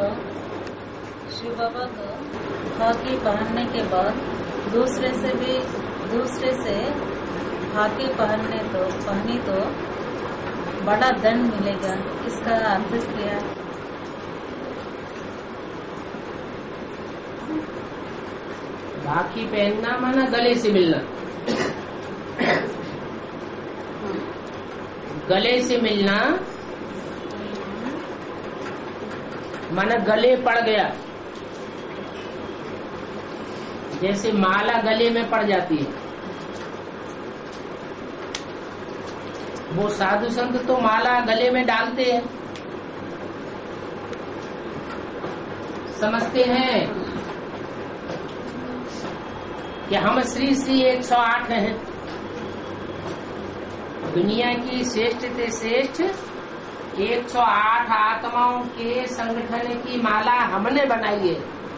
शिव बाबा को खाकी पहनने के बाद दूसरे से खाकी पहनी तो बड़ा दंड मिलेगा, इसका अर्थ क्या है? खाकी पहनना माना गले से मिलना। गले से मिलना माना गले पड़ गया, जैसे माला गले में पड़ जाती है। वो साधु संत तो माला गले में डालते हैं, समझते हैं कि हम श्री श्री 108 हैं, दुनिया की श्रेष्ठ से श्रेष्ठ 108 आत्माओं के संगठन की माला हमने बनाई है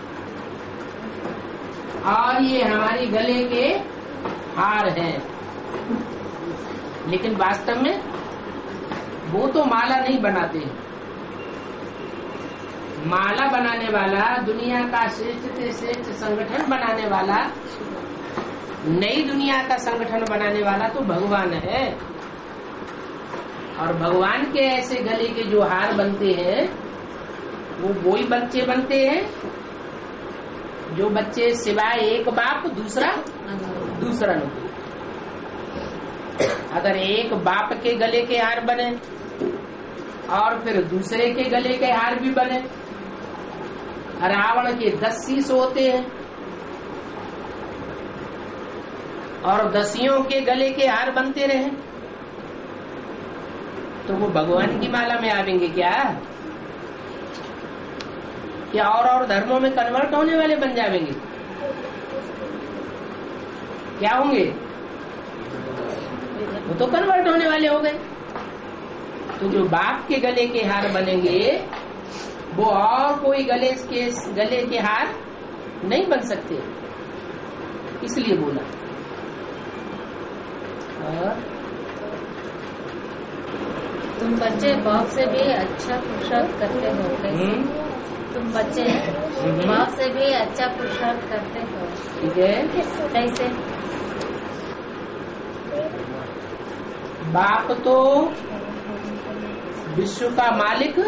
और ये हमारी गले के हार हैं। लेकिन वास्तव में वो तो माला नहीं बनाते। माला बनाने वाला, दुनिया का श्रेष्ठ से श्रेष्ठ संगठन बनाने वाला, नई दुनिया का संगठन बनाने वाला तो भगवान है। और भगवान के ऐसे गले के जो हार बनते हैं वो वही बच्चे बनते हैं जो बच्चे सिवाय एक बाप दूसरा नहीं। अगर एक बाप के गले के हार बने और फिर दूसरे के गले के हार भी बने, रावण के 10 शीश होते हैं और 10 के गले के हार बनते रहे तो वो भगवान की माला में आवेंगे क्या और धर्मों में कन्वर्ट होने वाले बन जाएंगे? क्या होंगे? वो तो कन्वर्ट होने वाले हो गए। तो जो बाप के गले के हार बनेंगे वो और कोई गले के हार नहीं बन सकते, इसलिए बोला। और तुम बच्चे बाप से भी अच्छा पुरुषार्थ करते हो कैसे? तुम बच्चे बाप से भी अच्छा पुरुषार्थ करते हो, ठीक है? कैसे? बाप तो विश्व का मालिक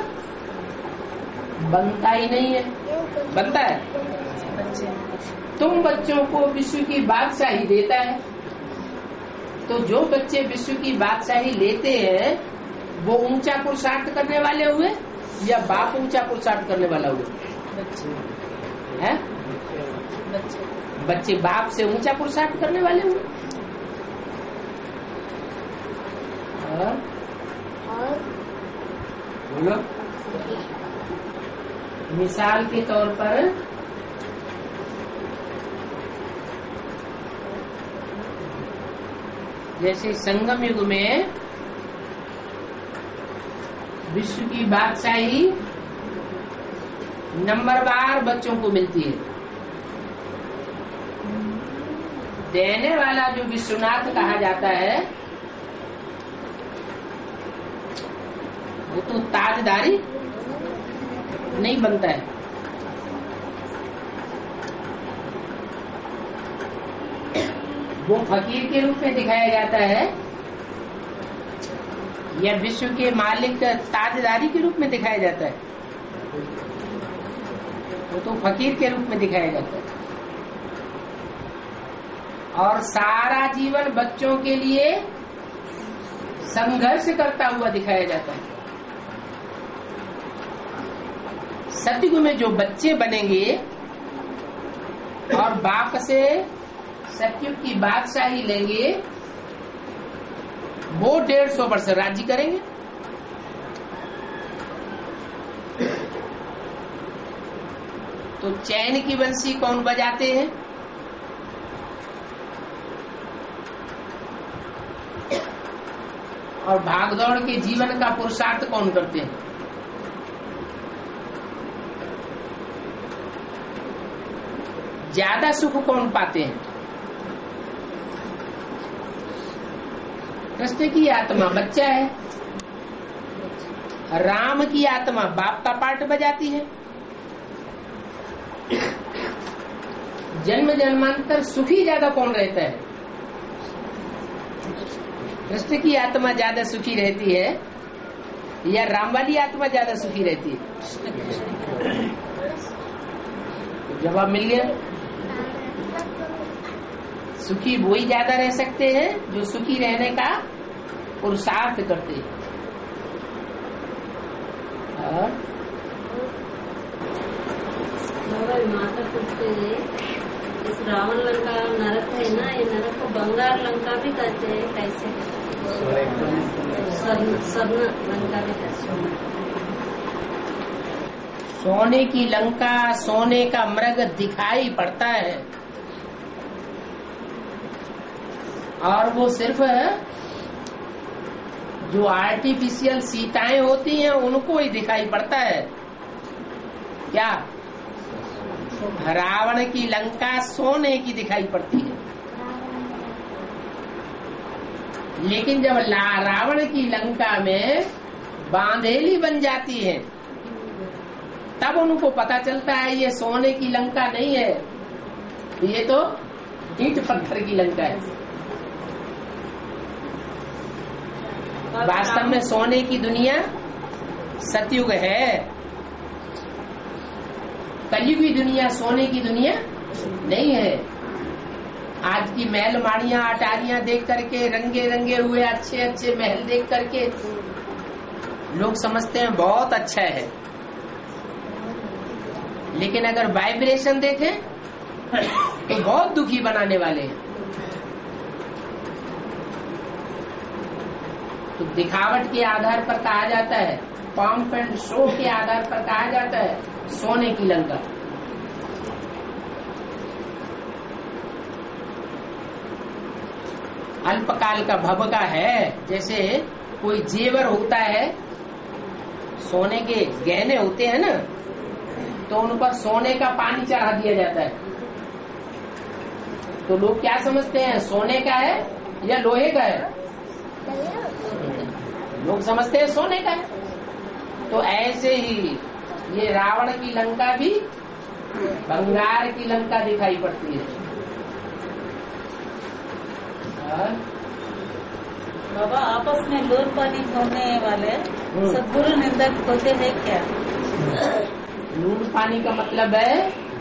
बनता ही नहीं है, बनता है? तुम बच्चों को विश्व की बादशाही देता है, तो जो बच्चे विश्व की बादशाही लेते हैं वो ऊंचा पुरुषार्थ करने वाले हुए या बाप ऊंचा पुरुषार्थ करने वाला हुए? हैं? बच्चे बाप से ऊंचा पुरुषार्थ करने वाले हुए। और बोलो, मिसाल के तौर पर जैसे संगम युग में विश्व की बादशाही नंबरवार बच्चों को मिलती है। देने वाला जो विश्वनाथ कहा जाता है वो तो ताजदारी नहीं बनता है। वो फकीर के रूप में दिखाया जाता है या विश्व के मालिक का ताजदारी के रूप में दिखाया जाता है? वो तो फकीर के रूप में दिखाया जाता है। और सारा जीवन बच्चों के लिए संघर्ष करता हुआ दिखाया जाता है। सतयुग में जो बच्चे बनेंगे और बाप से सतयुग की बादशाही लेंगे वो 150 वर्ष राज्य करेंगे। तो चैन की बंसी कौन बजाते हैं? और भागदौड़ के जीवन का पुरुषार्थ कौन करते हैं? ज्यादा सुख कौन पाते हैं? कृष्ण की आत्मा बच्चा है, राम की आत्मा बाप का पार्ट बजाती है, जन्म जन्मांतर सुखी ज्यादा कौन रहता है? कृष्ण की आत्मा ज्यादा सुखी रहती है या राम वाली आत्मा ज्यादा सुखी रहती है? जवाब मिल गया। सुखी वही ज्यादा रह सकते हैं जो सुखी रहने का पुरुषार्थ करते हैं। माता पूछते हैं, इस रावण लंका नरक है ना, ये नरक को बंगार लंका भी कहते हैं, कैसे? स्वर्ण लंका भी कहते हैं। सोने की लंका, सोने का मृग दिखाई पड़ता है और वो सिर्फ जो आर्टिफिशियल सीताएं होती हैं उनको ही दिखाई पड़ता है। क्या रावण की लंका सोने की दिखाई पड़ती है, लेकिन जब रावण की लंका में बांधेली बन जाती है तब उनको पता चलता है ये सोने की लंका नहीं है, ये तो ईंट पत्थर की लंका है। वास्तव में सोने की दुनिया सतयुग है, कलयुगी दुनिया सोने की दुनिया नहीं है। आज की महल माड़ियां अटारियां देख करके, रंगे रंगे हुए अच्छे अच्छे महल देख करके लोग समझते हैं बहुत अच्छा है, लेकिन अगर वाइब्रेशन देखें तो बहुत दुखी बनाने वाले हैं। तो दिखावट के आधार पर कहा जाता है, पंप एंड शो के आधार पर कहा जाता है सोने की लंका। अल्पकाल का भवगा है, जैसे कोई जेवर होता है, सोने के गहने होते हैं ना, तो उन पर सोने का पानी चढ़ा दिया जाता है, तो लोग क्या समझते हैं सोने का है या लोहे का है? लोग समझते हैं सोने का है। तो ऐसे ही ये रावण की लंका भी बंगार की लंका दिखाई पड़ती है। बाबा, आपस में लोर पानी होने वाले सद्गुरु निंदक होते हैं क्या? लून पानी का मतलब है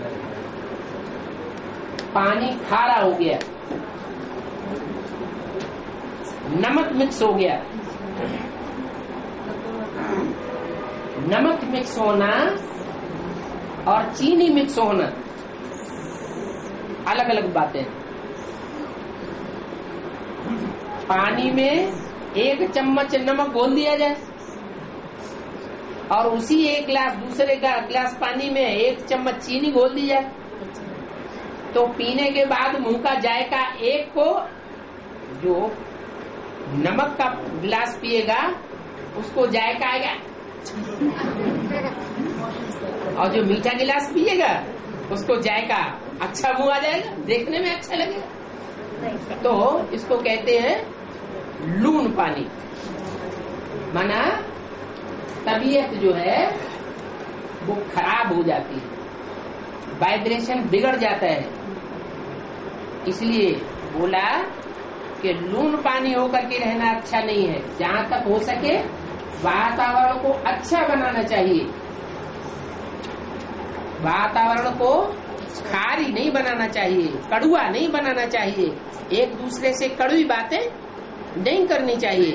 पानी खारा हो गया, नमक मिक्स हो गया। नमक मिक्स होना और चीनी मिक्स होना अलग अलग बातें। पानी में 1 चम्मच नमक घोल दिया जाए और उसी एक गिलास दूसरे गिलास पानी में 1 चम्मच चीनी घोल दी जाए, तो पीने के बाद मुंह का जायका एक को, जो नमक का गिलास पिएगा उसको जायका आएगा, और जो मीठा गिलास पिएगा उसको जायका अच्छा मुंह आ जाएगा, देखने में अच्छा लगेगा। तो इसको कहते हैं लून पानी। माना तबीयत जो है वो खराब हो जाती है, वाइब्रेशन बिगड़ जाता है। इसलिए बोला कि लून पानी होकर के रहना अच्छा नहीं है। जहाँ तक हो सके वातावरण को अच्छा बनाना चाहिए, वातावरण को खारी नहीं बनाना चाहिए, कड़ुआ नहीं बनाना चाहिए, एक दूसरे से कड़वी बातें नहीं करनी चाहिए।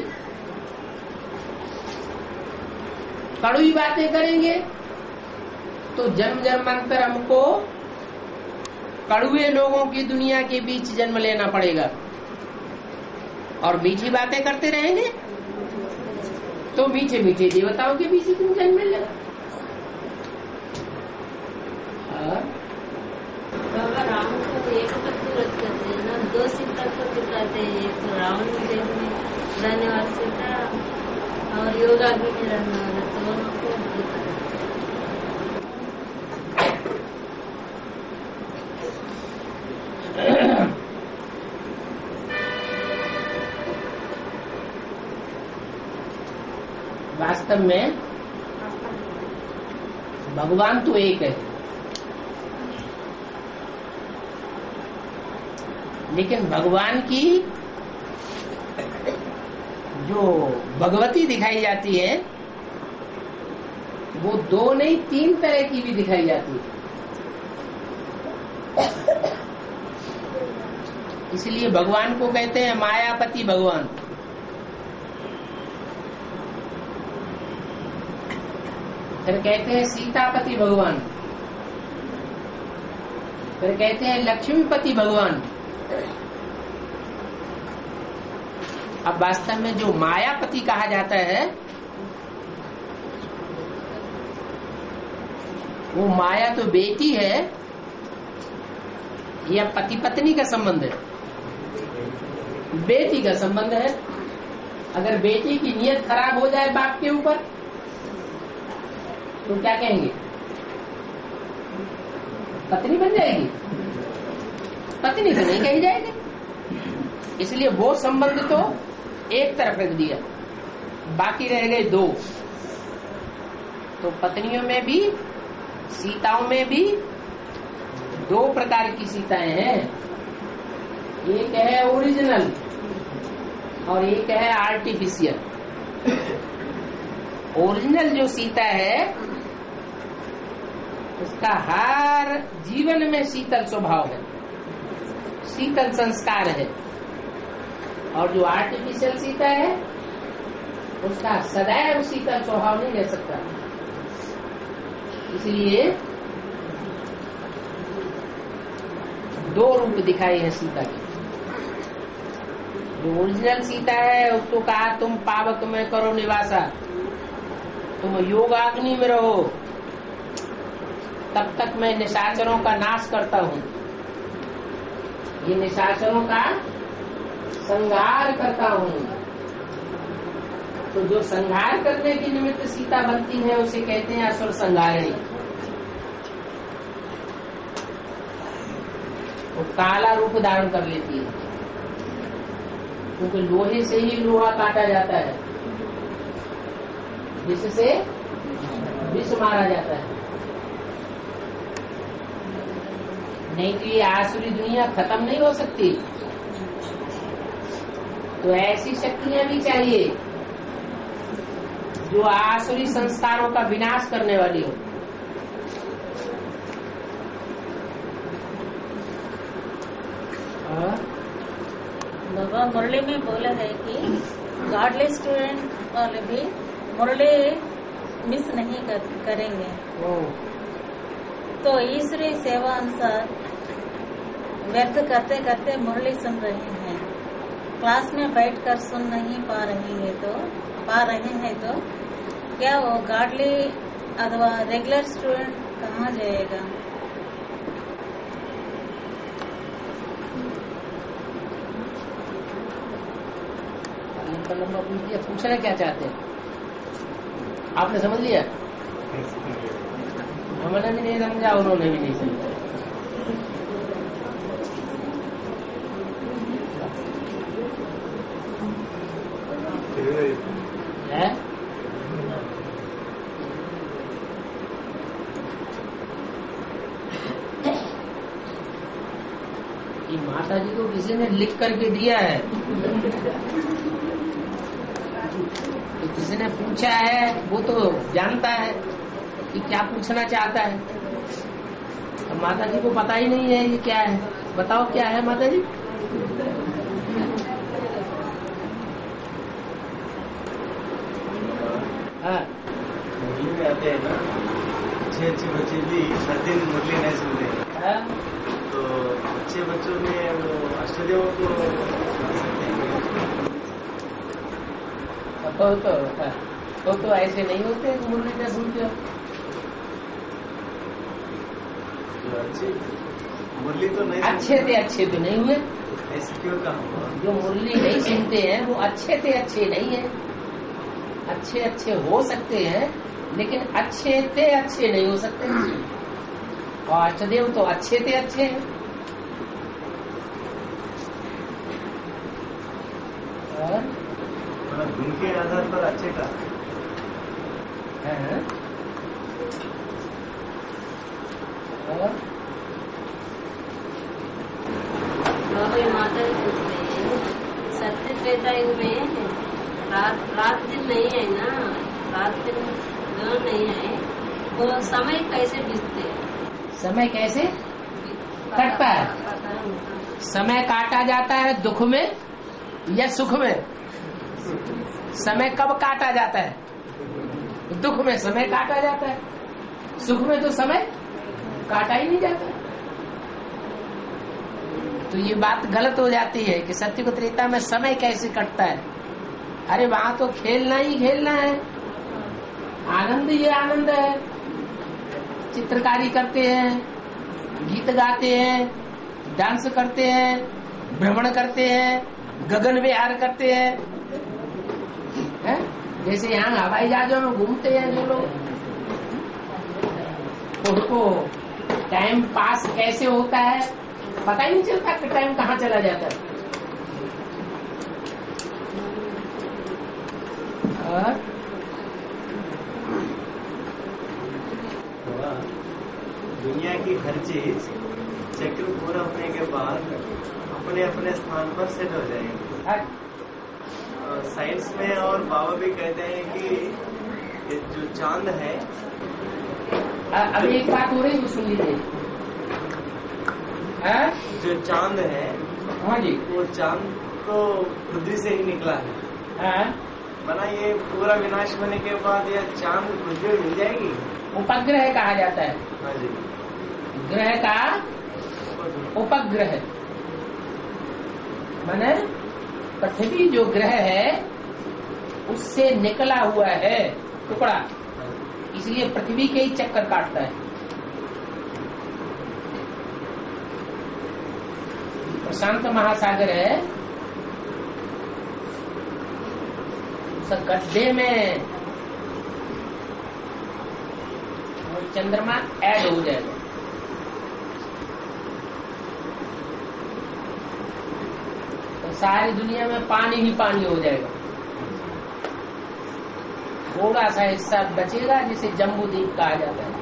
कड़वी बातें करेंगे तो जन्म जन्मांतर हमको कड़ुए लोगों की दुनिया के बीच जन्म लेना पड़ेगा, और मीठी बातें करते रहेंगे तो मीठे मीठे देवताओं के बीच तुम जन्म लेगा। बाबा, रावण को एक पूरत करते हैं ना, 2 सीता को दिखाते हैं, एक तो रावण में रहने वाला सीता और योगाग्नि में रहने वाला, तो दोनों को दिखाते हैं। वास्तव में भगवान तो एक है, लेकिन भगवान की जो भगवती दिखाई जाती है वो 2 नहीं 3 तरह की भी दिखाई जाती है। इसलिए भगवान को कहते हैं मायापति भगवान। फिर कहते हैं सीतापति भगवान, फिर कहते हैं लक्ष्मीपति भगवान। अब वास्तव में जो मायापति कहा जाता है वो माया तो बेटी है या पति पत्नी का संबंध है? बेटी का संबंध है। अगर बेटी की नीयत खराब हो जाए बाप के ऊपर तो क्या कहेंगे? पत्नी बन जाएगी? पत्नी तो नहीं कही जाएगी। इसलिए वो संबंध तो एक तरफ रख दिया, बाकी रह गए 2। तो पत्नियों में भी सीताओं में भी 2 प्रकार की सीताएं हैं। एक है ओरिजिनल और एक है आर्टिफिशियल। ओरिजिनल जो सीता है उसका हर जीवन में शीतल स्वभाव है, शीतल संस्कार है। और जो आर्टिफिशियल सीता है उसका सदैव शीतल स्वभाव नहीं रह सकता। इसलिए 2 रूप दिखाए हैं सीता के। जो ओरिजिनल सीता है उसको कहा तुम पावक में करो निवासा, तुम योगाग्नि में रहो, तब तक मैं निशाचरों का नाश करता हूँ। ये निशाचरों का संहार करता हूँ। तो जो संहार करने के निमित्त सीता बनती है उसे कहते हैं असुर संहारिणी। वो काला रूप धारण कर लेती है क्योंकि लोहे से ही लोहा काटा जाता है, जिससे विष मारा जाता है। नहीं तो ये आसुरी दुनिया खत्म नहीं हो सकती। तो ऐसी शक्तियां भी चाहिए जो आसुरी संस्कारों का विनाश करने वाली हो। बाबा मुरली में बोला है कि गॉडली स्टूडेंट वाले भी मुरली मिस नहीं करेंगे। तो ईश्वरी सेवा अनुसार व्यर्थ करते करते मुरली सुन रहे हैं, क्लास में बैठकर सुन नहीं पा रहे हैं तो क्या वो गॉडली अथवा रेगुलर स्टूडेंट कहाँ जाएगा? पूछना क्या चाहते हैं आपने समझ लिया? हमने भी नहीं समझा, उन्होंने भी नहीं समझा। है कि माता जी को किसी ने लिख करके दिया है, तो किसी ने पूछा है, वो तो जानता है कि क्या पूछना चाहता है। तो माता जी को पता ही नहीं है ये क्या है। बताओ क्या है माता जी? हाँ, मुरली में आते हैं ना, अच्छे बच्चे भी हर दिन मुरली नहीं सुनते हैं। हाँ? तो अच्छे बच्चों में वो अष्टदेव को तो ऐसे नहीं होते मुरली में सुनते हो। जो अच्छे मुरली तो नहीं अच्छे तो नहीं हुए। ऐसे क्यों कहा? जो मुरली नहीं सुनते हैं वो अच्छे नहीं है। अच्छे हो सकते हैं लेकिन अच्छे नहीं हो सकते। और अष्टदेव तो अच्छे हैं। और गुण के आधार पर अच्छे का है। और बाबा त्रेता युग में रात दिन नहीं है ना, रात दिन दोनों नहीं है, वो समय कैसे बीतते हैं? समय कैसे कटता है? समय काटा जाता है दुख में या सुख में? समय कब काटा जाता है? दुख में समय काटा जाता है, सुख में तो समय काटा ही नहीं जाता। तो ये बात गलत हो जाती है कि सत्युग त्रेता में समय कैसे कटता है। अरे वहां तो खेलना ही खेलना है, आनंद ही आनंद है। चित्रकारी करते हैं, गीत गाते हैं, डांस करते हैं, भ्रमण करते हैं, गगन विहार करते हैं, है? जैसे यहाँ हवाई जहाजों में घूमते हैं जो लोग, उनको टाइम पास कैसे होता है पता ही नहीं चलता कि टाइम कहाँ चला जाता है। और दुनिया की हर चीज चक्र पूरा होने के बाद अपने अपने स्थान पर सेट हो जाएगी। साइंस में और बाबा भी कहते हैं कि ये जो चांद है, अब एक बात हो रही है सुन लीजिए। जो चांद है, हाँ जी, वो चांद तो पृथ्वी से ही निकला है। बना ये पूरा विनाश होने के बाद यह चांद पृथ्वी मिल जाएगी। उपग्रह कहा जाता है। हाँ जी, ग्रह का उपग्रह माने पृथ्वी जो ग्रह है उससे निकला हुआ है टुकड़ा, इसलिए पृथ्वी के ही चक्कर काटता है। प्रशांत महासागर है, उस गड्ढे में वो चंद्रमा ऐड हो जाएगा। तो सारी दुनिया में पानी ही पानी हो जाएगा। थोड़ा सा हिस्सा बचेगा जिसे जम्बू द्वीप कहा जाता है।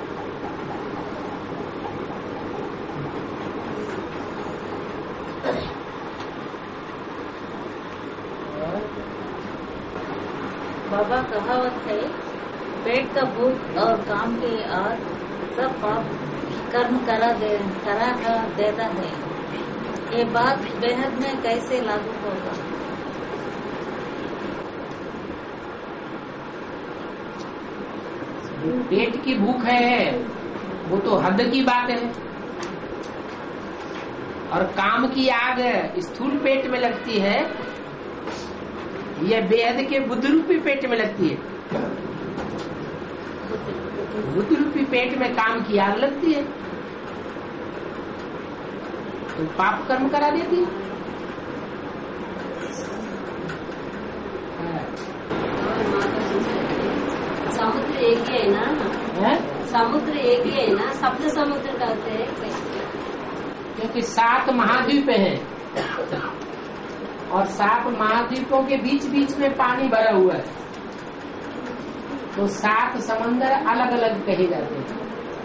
बाबा कहावत है, पेट का भूख और काम के आर सब पाप कर्म करा देता है। ये बात बेहद में कैसे लागू होगा? पेट की भूख है वो तो हद की बात है, और काम की आग स्थूल पेट में लगती है, यह बेहद के बुद्ध रूपी पेट में लगती है। बुद्ध रूपी पेट में काम की आग लगती है तो पाप कर्म करा देती है। समुद्र एक ही है ना? समुद्र एक ही है ना? सप्त समुद्र कहते हैं क्योंकि 7 महाद्वीप हैं और 7 महाद्वीपों के बीच बीच में पानी भरा हुआ है, तो 7 समंदर अलग अलग कहे जाते हैं।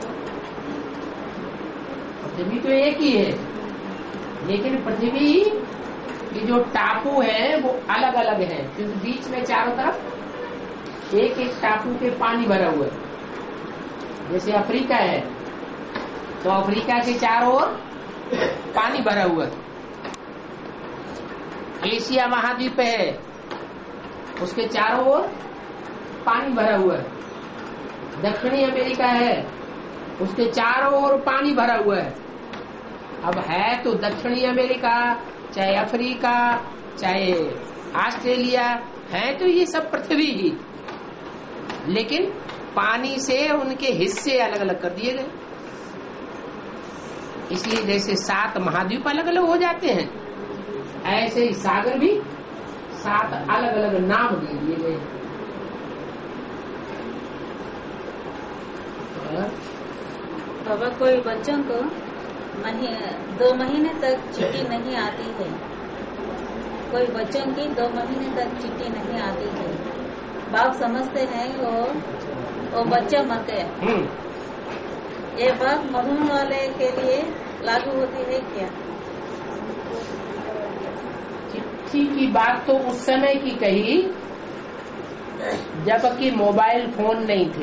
पृथ्वी तो एक ही है, लेकिन पृथ्वी की जो टापू है वो अलग अलग है, क्योंकि बीच में चारों तरफ एक एक टापू के पानी भरा हुआ है। जैसे अफ्रीका है तो अफ्रीका के चारों ओर पानी भरा हुआ है। एशिया महाद्वीप है, उसके चारों ओर पानी भरा हुआ है। दक्षिणी अमेरिका है, उसके चारों ओर पानी भरा हुआ है। अब है तो दक्षिणी अमेरिका, चाहे अफ्रीका, चाहे ऑस्ट्रेलिया, है तो ये सब पृथ्वी ही, लेकिन पानी से उनके हिस्से अलग अलग कर दिए गए। इसलिए जैसे 7 महाद्वीप अलग अलग हो जाते हैं, ऐसे ही सागर भी 7 अलग अलग नाम दे दिए गए। बाबा, कोई बच्चों को 2 महीने तक छुट्टी नहीं आती है, कोई बच्चों की 2 महीने तक छुट्टी नहीं आती है। बाप समझते हैं वो बच्चा मर गया। ये बात मरने वाले के लिए लागू होती है क्या? बच्ची की बात तो उस समय की कही जबकि मोबाइल फोन नहीं थे,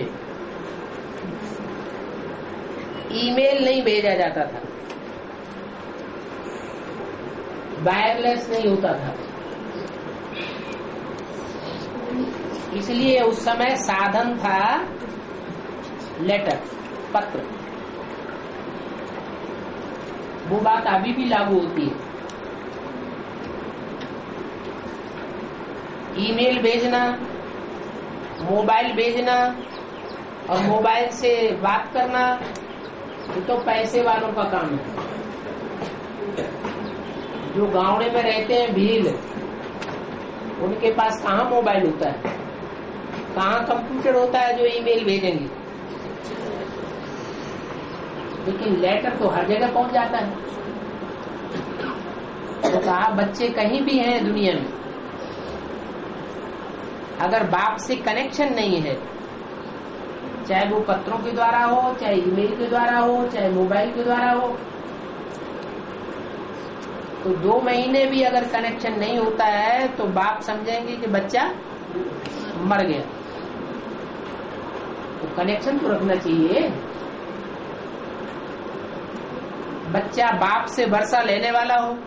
ईमेल नहीं भेजा जाता था, वायरलेस नहीं होता था, इसलिए उस समय साधन था लेटर, पत्र। वो बात अभी भी लागू होती है। ईमेल भेजना, मोबाइल भेजना और मोबाइल से बात करना, ये तो पैसे वालों का काम है। जो गाँव में रहते हैं भील, उनके पास कहाँ मोबाइल होता है, कहाँ कंप्यूटर होता है जो ईमेल भेजेंगे। लेकिन लेटर तो हर जगह पहुंच जाता है। तो कहा बच्चे कहीं भी हैं दुनिया में, अगर बाप से कनेक्शन नहीं है, चाहे वो पत्रों के द्वारा हो, चाहे ईमेल के द्वारा हो, चाहे मोबाइल के द्वारा हो, तो 2 महीने भी अगर कनेक्शन नहीं होता है तो बाप समझेंगे कि बच्चा मर गया। तो कनेक्शन तो रखना चाहिए। बच्चा बाप से वर्षा लेने वाला हो,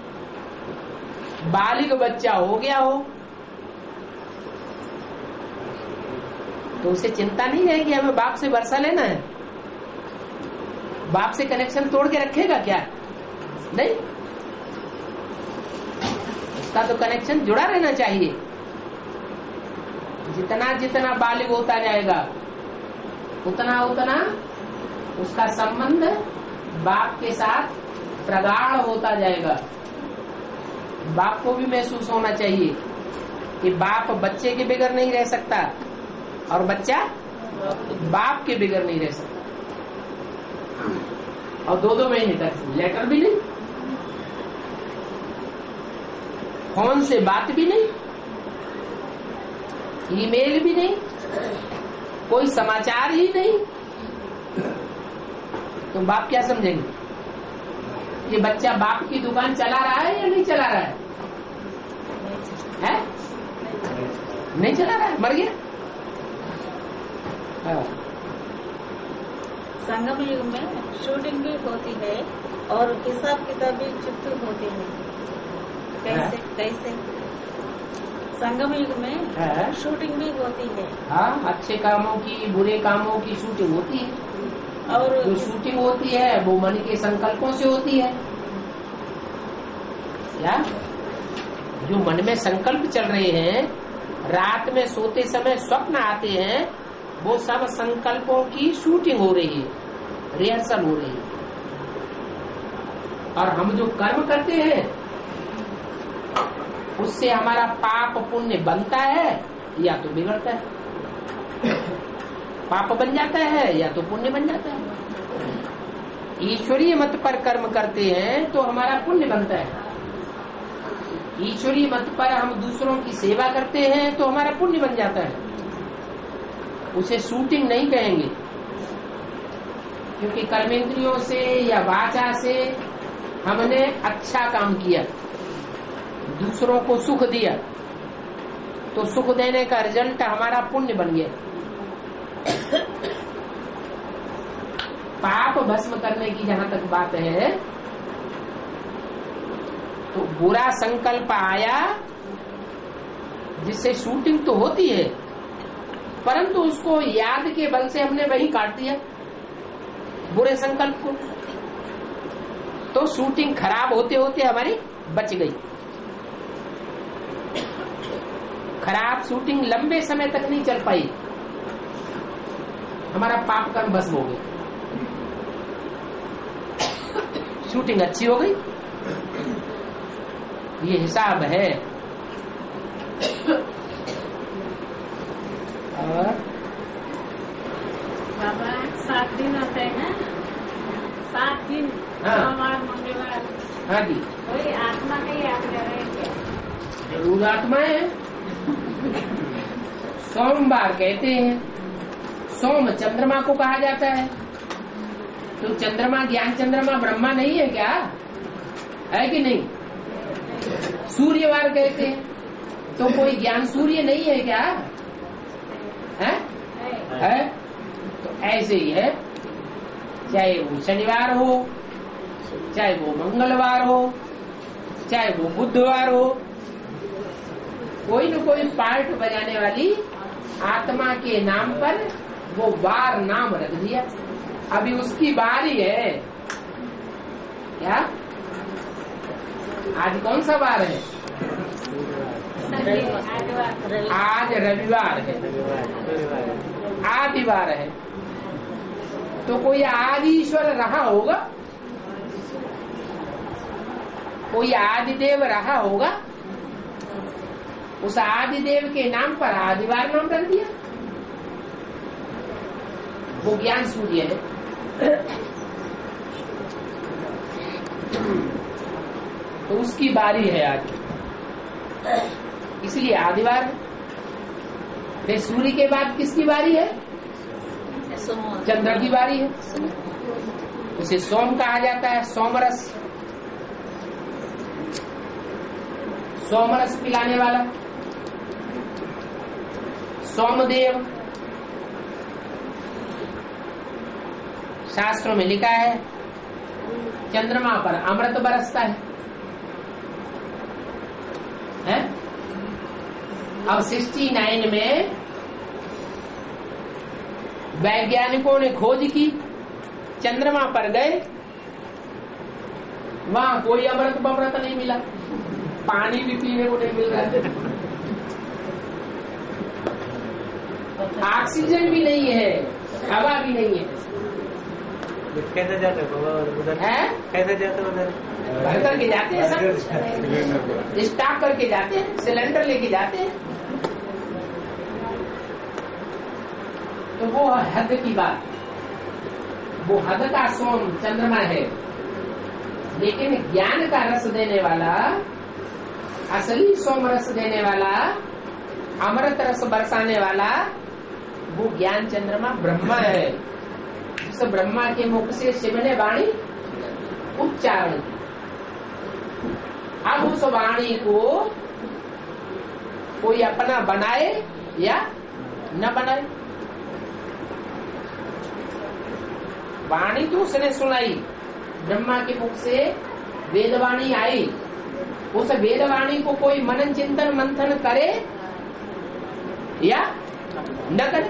बालिग बच्चा हो गया हो, तो उसे चिंता नहीं है कि हमें बाप से वर्षा लेना है। बाप से कनेक्शन तोड़ के रखेगा क्या? नहीं, उसका तो कनेक्शन जुड़ा रहना चाहिए। जितना जितना बालिग होता जाएगा उतना उतना उसका संबंध बाप के साथ प्रगाढ़ होता जाएगा। बाप को भी महसूस होना चाहिए कि बाप बच्चे के बगैर नहीं रह सकता और बच्चा बाप के बगैर नहीं रह सकता। और 2-2 महीने तक लेटर भी नहीं, फोन से बात भी नहीं, ईमेल भी नहीं, कोई समाचार ही नहीं, तो बाप क्या समझेंगे कि बच्चा बाप की दुकान चला रहा है या नहीं चला रहा है? नहीं चला रहा है, मर गया। संगम युग में शूटिंग भी होती है और हिसाब किताब भी चुप होती है। कैसे? संगम युग में शूटिंग भी होती है। हाँ, अच्छे कामों की, बुरे कामों की शूटिंग होती है। और जो शूटिंग होती है वो मन के संकल्पों से होती है। क्या? जो मन में संकल्प चल रहे हैं, रात में सोते समय स्वप्न आते हैं, वो सब संकल्पों की शूटिंग हो रही है, रिहर्सल हो रही है। और हम जो कर्म करते हैं उससे हमारा पाप पुण्य बनता है या तो बिगड़ता है। पाप बन जाता है या तो पुण्य बन जाता है। ईश्वरीय मत पर कर्म करते हैं तो हमारा पुण्य बनता है। ईश्वरीय मत पर हम दूसरों की सेवा करते हैं तो हमारा पुण्य बन जाता है। उसे शूटिंग नहीं कहेंगे, क्योंकि कर्मेंद्रियों से या वाचा से हमने अच्छा काम किया, दूसरों को सुख दिया, तो सुख देने का रिजल्ट हमारा पुण्य बन गया। पाप भस्म करने की जहां तक बात है, तो बुरा संकल्प आया जिससे शूटिंग तो होती है, परंतु उसको याद के बल से हमने वही काट दिया बुरे संकल्प को, तो शूटिंग खराब होते होते हमारी बच गई। खराब शूटिंग लंबे समय तक नहीं चल पाई, हमारा पाप कर्म भस्म हो गया। शूटिंग अच्छी हो गई, ये हिसाब है। और बाबा 7 दिन होते हैं ना, 7 दिन, सोमवार मंगलवार। हाँ जी, वही आत्मा का याद कर रहे हैं। जरूर आत्मा है। सोमवार कहते हैं, सोम चंद्रमा को कहा जाता है, तो चंद्रमा ज्ञान चंद्रमा ब्रह्मा नहीं है क्या? है कि नहीं? सूर्यवार कहते हैं। तो कोई ज्ञान सूर्य नहीं है क्या? है? तो ऐसे ही है, चाहे वो शनिवार हो, चाहे वो मंगलवार हो, चाहे वो बुधवार हो, कोई न कोई पार्ट बजाने वाली आत्मा के नाम पर वो वार नाम रख दिया। अभी उसकी बारी है। क्या आज कौन सा वार है? आज रविवार है, आदिवार है। तो कोई आदि ईश्वर रहा होगा, कोई आदिदेव रहा होगा, उस आदिदेव के नाम पर आदिवार नाम रख दिया। वो ज्ञान सूर्य है। तो उसकी बारी है आज, इसलिए आदिवार। फिर सूर्य के बाद किसकी बारी है? चंद्र की बारी है। उसे सोम कहा जाता है, सोमरस, सोमरस पिलाने वाला सोमदेव। शास्त्रों में लिखा है चंद्रमा पर अमृत बरसता है? अब 69 में वैज्ञानिकों ने खोज की, चंद्रमा पर गए, वहां कोई अमृत बमृत नहीं मिला, पानी भी पीने को नहीं मिल रहा है, ऑक्सीजन भी नहीं है, हवा भी नहीं है। कैसे जाते उधर? कैसे जाते उधर? भर करके जाते हैं, सब स्टॉक करके जाते हैं, सिलेंडर लेके जाते हैं। तो वो हद की बात, वो हद का सोम चंद्रमा है। लेकिन ज्ञान का रस देने वाला, असली सोम रस देने वाला, अमृत रस बरसाने वाला, वो ज्ञान चंद्रमा ब्रह्मा है। उस ब्रह्मा के मुख से शिव ने वाणी उच्चारण की। अब उस वाणी को कोई अपना बनाए या न बनाए, वाणी तो उसने सुनाई, ब्रह्मा के मुख से वेदवाणी आई। उस वेदवाणी को कोई मनन चिंतन मंथन करे या न करे।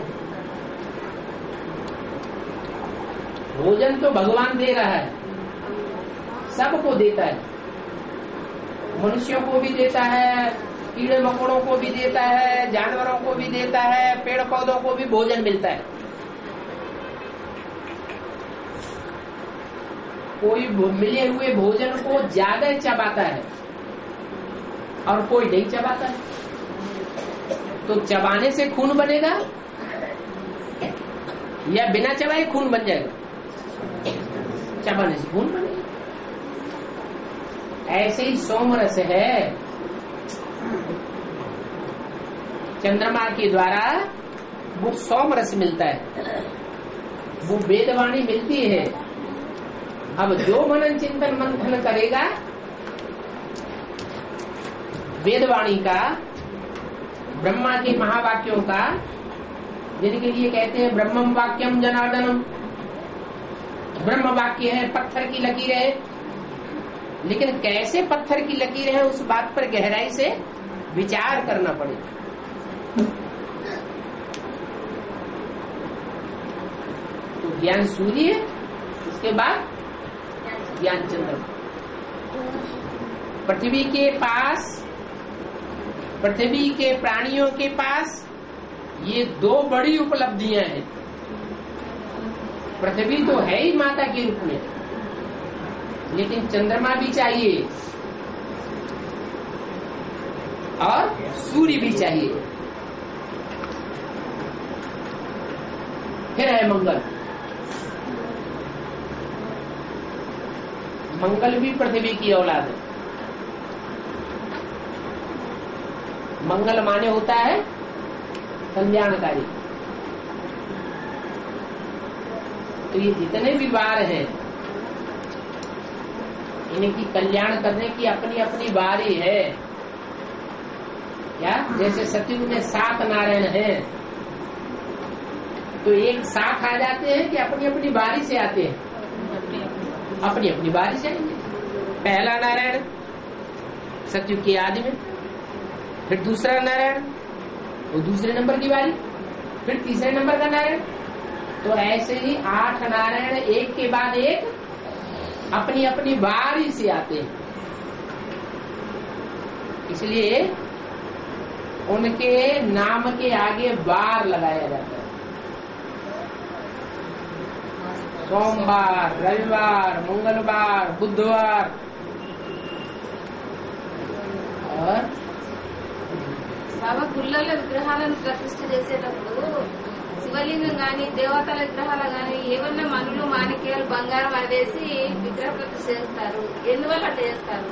भोजन तो भगवान दे रहा है, सबको देता है, मनुष्यों को भी देता है, कीड़े मकोड़ों को भी देता है, जानवरों को भी देता है, पेड़ पौधों को भी भोजन मिलता है। कोई मिले हुए भोजन को ज्यादा चबाता है और कोई नहीं चबाता है। तो चबाने से खून बनेगा या बिना चबाए खून बन जाएगा? चबाने से खून बनेगा। ऐसे ही सोमरस है, चंद्रमा के द्वारा वो सोमरस मिलता है, वो वेदवाणी मिलती है। अब जो मनन चिंतन मंथन करेगा वेदवाणी का, ब्रह्मा के महावाक्यों का, जिनके लिए कहते हैं ब्रह्मम वाक्यम जनार्दनम, ब्रह्म वाक्य है, पत्थर की लकीर है। लेकिन कैसे पत्थर की लकीर है, उस बात पर गहराई से विचार करना पड़ेगा। तो ज्ञान सूर्य, उसके बाद ज्ञान चंद्रमा। पृथ्वी के पास, पृथ्वी के प्राणियों के पास ये दो बड़ी उपलब्धियां हैं। पृथ्वी तो है ही माता के रूप में, लेकिन चंद्रमा भी चाहिए और सूर्य भी चाहिए। फिर है मंगल। मंगल भी पृथ्वी की औलाद है। मंगल माने होता है कल्याणकारी। तो ये जितने भी वार हैं, इनकी कल्याण करने की अपनी अपनी बारी है। क्या जैसे सतयुग में 7 नारायण हैं, तो एक साथ आ जाते हैं कि अपनी अपनी बारी से आते हैं? अपनी अपनी बारी से आएंगे। पहला नारायण सतयुग की आदि में, फिर दूसरा नारायण वो दूसरे नंबर की बारी, फिर तीसरे नंबर का नारायण। तो ऐसे ही 8 नारायण एक के बाद एक अपनी अपनी बारी से आते हैं। इसलिए उनके नाम के आगे बार लगाया जाता है। सोमवार, रविवार, मंगलवार, बुधवार और బాబా గుళ్ళల్లో విగ్రహాలను ప్రతిష్ఠ చేసేటప్పుడు శివలింగం గాని దేవతల విగ్రహాలు గాని ఏమన్నా మనులు మాణిక్యాలు బంగారం అదేసి విగ్రహ ప్రతిష్ఠ చేస్తారు. ఎందువల్ల అట్లా చేస్తారు?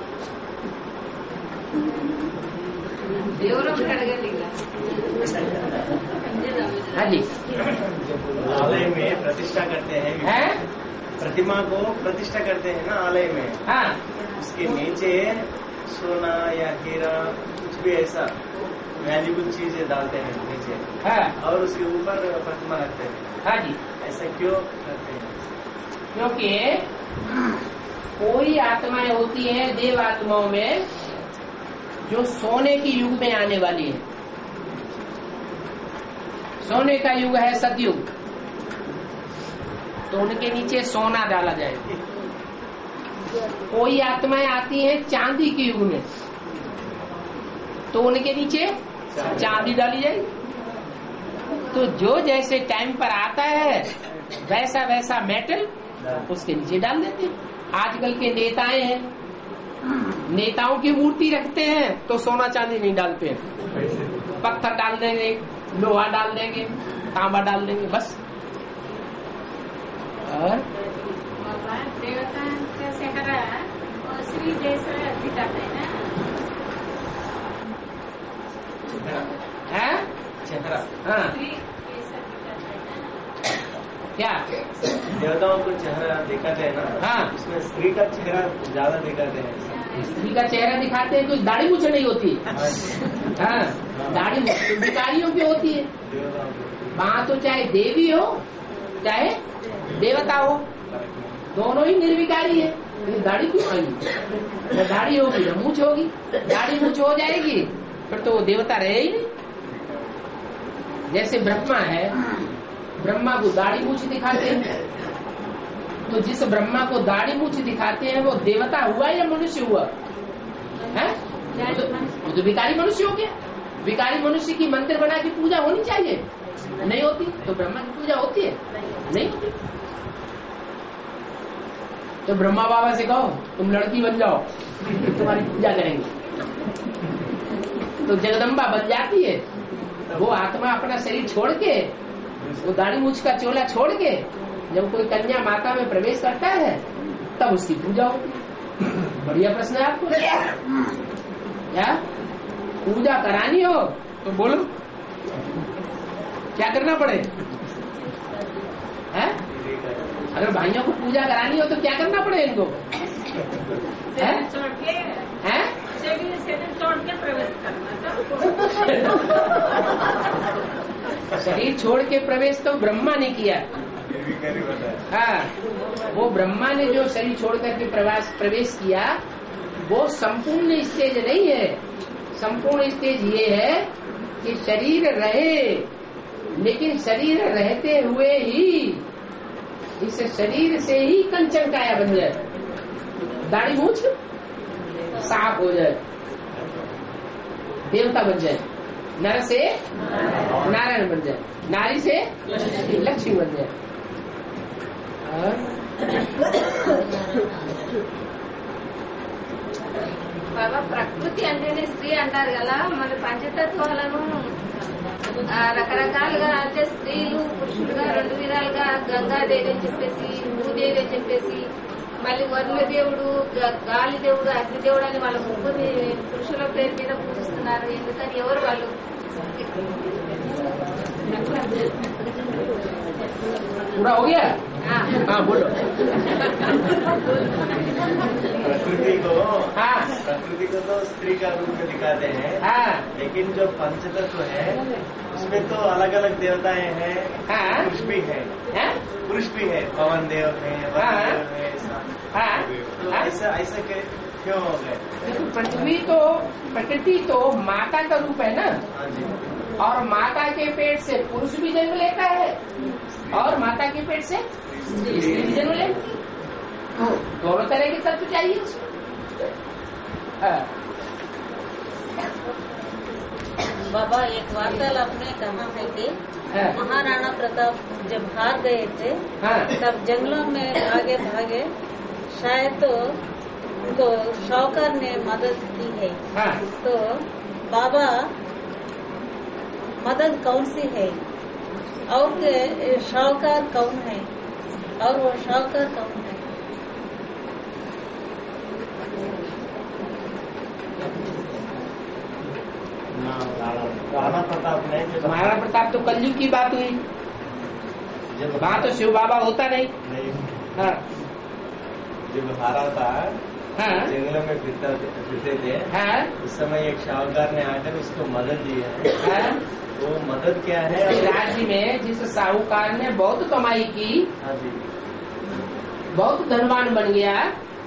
దేవుడు అడగండి. हाँ जी, आलय में प्रतिष्ठा करते हैं, प्रतिमा को प्रतिष्ठा करते हैं ना आलय में। हाँ, उसके नीचे सोना या हीरा कुछ भी ऐसा वैल्यूबल चीजें डालते हैं नीचे, हाँ, और उसके ऊपर प्रतिमा रखते हैं। हाँ जी, ऐसा क्यों करते हैं? क्योंकि कोई आत्माएं होती हैं देव आत्माओं में जो सोने की युग में आने वाली है। सोने का युग है सतयुग, तो उनके नीचे सोना डाला जाए। कोई आत्माएं आती हैं चांदी के युग में, तो उनके नीचे चांदी डाली जाएगी। तो जो जैसे टाइम पर आता है वैसा वैसा मेटल उसके नीचे डाल देते हैं। आजकल के नेताएं हैं, नेताओं की मूर्ति रखते हैं तो सोना चांदी नहीं डालते हैं, पत्थर डाल देंगे, लोहा डाल देंगे, तांबा डाल देंगे, बस। और देवता चेहरा श्री जैसा दिखाते हैं ना, है चेहरा। हाँ, श्री जैसा दिखाते हैं ना। क्या देवताओं को चेहरा दिखाते हैं ना, हाँ, उसमें स्त्री का चेहरा ज्यादा दिखाते हैं। स्त्री का चेहरा दिखाते हैं, कुछ दाढ़ी मूछ नहीं होती। हाँ, दाढ़ी मूछ तो भिखारियों की होती है। देवताओं को वहाँ तो चाहे देवी हो चाहे देवता हो, दोनों ही निर्विकारी है। लेकिन दाढ़ी क्यों आएगी? न दाढ़ी होगी न मूछ होगी। दाढ़ी मूछ हो जाएगी फिर तो वो देवता रहे ही नहीं। जैसे ब्रह्मा है, ब्रह्मा को दाढ़ी मूछ दिखाते हैं, तो जिस ब्रह्मा को दाढ़ी मूछ दिखाते हैं वो देवता हुआ या मनुष्य हुआ? है वो तो विकारी मनुष्य हो गया। विकारी मनुष्य की मंदिर बना के पूजा होनी चाहिए, नहीं होती। तो ब्रह्मा की पूजा होती है? नहीं होती। तो ब्रह्मा बाबा से कहो तुम लड़की बन जाओ, तुम्हारी पूजा करेंगे। तो जगदम्बा बन जाती है। वो आत्मा अपना शरीर छोड़ के, वो दाढ़ी मूछ का चोला छोड़ के जब कोई कन्या माता में प्रवेश करता है तब उसकी पूजा होती है। बढ़िया प्रश्न है आपको। क्या पूजा करानी हो तो बोलो क्या करना पड़े? है? अगर भाइयों को पूजा करानी हो तो क्या करना पड़े इनको? शरीर छोड़ के प्रवेश करना। शरीर छोड़ के प्रवेश तो ब्रह्मा ने किया। हाँ, वो ब्रह्मा ने जो शरीर छोड़ करके प्रवेश किया वो संपूर्ण स्टेज नहीं है। संपूर्ण स्टेज ये है कि शरीर रहे, लेकिन शरीर रहते हुए ही इस शरीर से ही कंचन काया बन जाए, दाढ़ी मूछ साफ हो जाए, देवता बन जाए, नर से नारायण बन जाए, नारी से लक्ष्मी बन जाए। బాబా ప్రకృతి అంటేనే స్త్రీ అంటారు కదా, మన పంచతత్వాలను రకరకాలుగా అంటే స్త్రీలు పురుషులుగా 2 విధాలుగా గంగాదేవి అని చెప్పేసి, భూదేవి అని చెప్పేసి, మళ్ళీ వరుణ దేవుడు, గాలి దేవుడు, అగ్నిదేవుడు అని వాళ్ళ ముగ్గురిని పురుషుల పేరు మీద పూజిస్తున్నారు. ఎందుకని? ఎవరు వాళ్ళు? पूरा हो गया? हाँ बोलो। प्रकृति को हाँ प्रकृति को तो स्त्री का रूप में दिखाते हैं, हाँ लेकिन जो पंचतत्व है उसमें तो अलग अलग देवताएं हैं, हाँ पुरुष भी है, हाँ पुरुष भी है, पवन देव है, वरुण हाँ। देव है, ऐसा हाँ तो ऐसा ऐसा क्यों हो गए? देखो, प्रकृति तो माता का रूप है ना, हाँ जी। और माता के पेट से पुरुष भी जन्म लेता है और माता के पेट से स्त्री भी जन्म लेती है। तो दोनों तरह के तत्व चाहिए उसको। हाँ। बाबा एक वार्तालाप में कहा है कि हाँ। महाराणा प्रताप जब हार गए थे हाँ। तब जंगलों में भागे भागे, शायद तो उनको शाहूकार ने मदद की है। हाँ। तो बाबा मदद कौन सी है और शाहूकार कौन है और वो शाहूकार कौन है? राणा प्रताप ने जब महाराणा प्रताप तो कलयुग की बात हुई, वहाँ तो शिव बाबा होता नहीं। हाँ जब हारा था, हाँ जंगलों में फिरते थे, हाँ उस समय एक शाहूकार ने आकर उसको मदद दी है। हाँ। वो मदद क्या है? राज्य में जिस साहूकार ने बहुत कमाई की, हाँ जी, बहुत धनवान बन गया,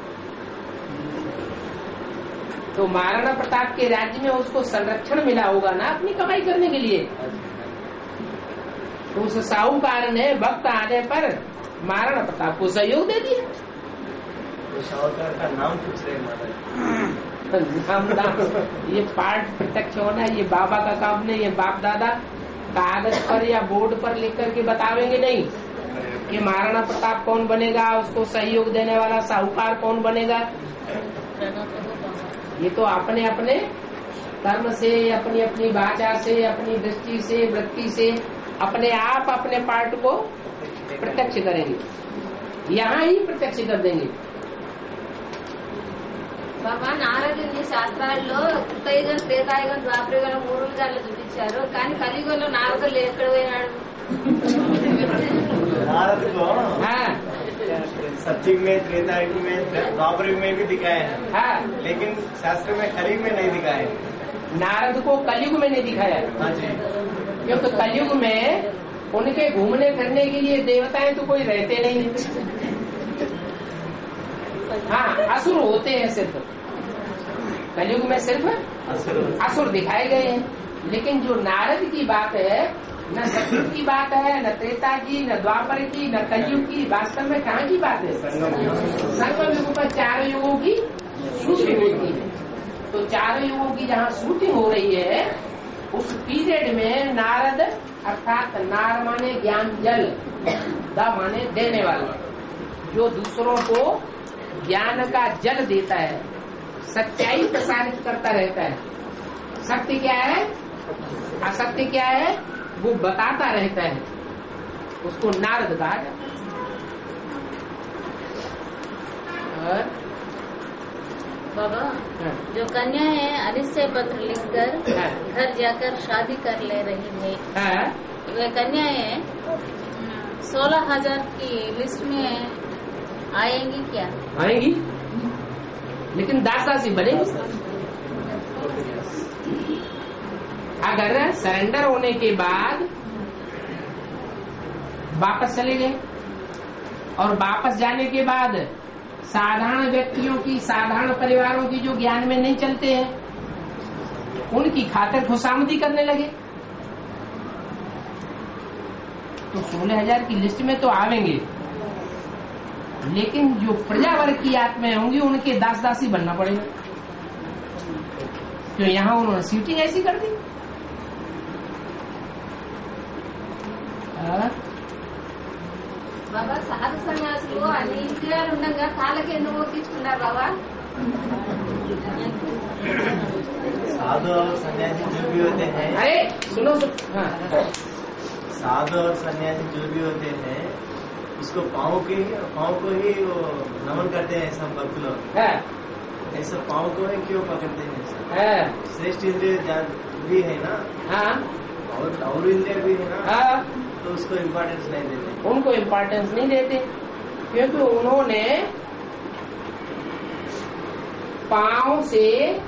तो महाराणा प्रताप के राज्य में उसको संरक्षण मिला होगा ना अपनी कमाई करने के लिए। हाँ जी। तो उस साहूकार ने वक्त आने पर महाराणा प्रताप को सहयोग दे दिया। तो शाहूकार का नाम पूछ रहे माता नाम ये पाठ प्रत्यक्ष होना, ये बाबा का काम नहीं, ये बाप दादा कागज पर या बोर्ड पर लिख करके बतावेंगे नहीं कि महाराणा प्रताप कौन बनेगा, उसको सहयोग देने वाला साहूकार कौन बनेगा। ये तो अपने अपने कर्म से, अपनी अपनी वाचा से, अपनी दृष्टि से, वृत्ति से अपने आप अपने पार्ट को प्रत्यक्ष करेंगे, यहाँ ही प्रत्यक्ष कर देंगे। బాబా నారదుని శాస్త్రాల్లో కృతయుగం, త్రేతాయుగం, ద్వాపరయుగం 3 విధాలు చూపించారు. కానీ కలియుగంలో నారదులు ఎక్కడ పోయినాడు? नारद को हाँ सत्युग में, त्रेतायुग में, द्वापरयुग में भी दिखाए हैं, हाँ लेकिन शास्त्र में कलयुग में नहीं दिखाए हैं। नारद को कलयुग में नहीं दिखाया, हाँ जी। क्योंकि कलयुग में उनके घूमने फिरने के लिए देवताएं तो कोई रहते नहीं। हाँ असुर होते हैं सिर्फ कलयुग में, सिर्फ असुर दिखाए गए हैं। लेकिन जो नारद की बात है, न सतयुग की बात है, न त्रेता की, न द्वापर की, न कलयुग की, वास्तव में कहाँ की बात है? संगम युग पर 4 युगों की शूटिंग होती है। तो 4 युगों की जहाँ शूटिंग हो रही है, उस पीरियड में नारद अर्थात नार माने ज्ञान जल, द माने देने वाला, जो दूसरों को ज्ञान का जल देता है, सच्चाई प्रसारित करता रहता है। सत्य क्या है, असत्य क्या है, वो बताता रहता है, उसको नारद कहा जाता है। बाबा जो कन्या है अनिश्चय पत्र लिखकर घर जाकर शादी कर ले रही है, वे कन्याएं 16,000 की लिस्ट में आएंगी क्या? आएंगी, लेकिन दासी बनेगी। अगर सरेंडर होने के बाद वापस चले गए और वापस जाने के बाद साधारण व्यक्तियों की, साधारण परिवारों की जो ज्ञान में नहीं चलते हैं, उनकी खातिर खुशामदी करने लगे, तो 16,000 की लिस्ट में तो आवेंगे, लेकिन जो प्रजा वर्ग की आत्माएं होंगी उनके दास दासी बनना पड़ेगा। तो यहाँ उन्होंने सीटिंग ऐसी कर दी। బాబా సాధు సన్యాసులు అన్ని ఇంద్రియాలు ఉండగా కాళ్ళకి ఎందుకు మొక్కించుకున్నారు బాబా? साधु और सन्यासी जो भी होते हैं, अरे सुनो हाँ। साधु और सन्यासी जो भी होते हैं उसको पाँव को ही वो नमन करते हैं सब भक्त लोग। ऐसा पाँव को ही क्यों पकड़ते हैं? श्रेष्ठ इंद्रिय भी है ना, हाँ और इंद्रिय भी है ना, हाँ। तो तो उसको इम्पोर्टेंस नहीं देते, उनको इम्पोर्टेंस नहीं देते, क्योंकि उन्होंने पांव से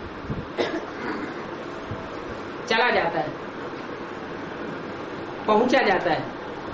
चला जाता है, पहुंचा जाता है।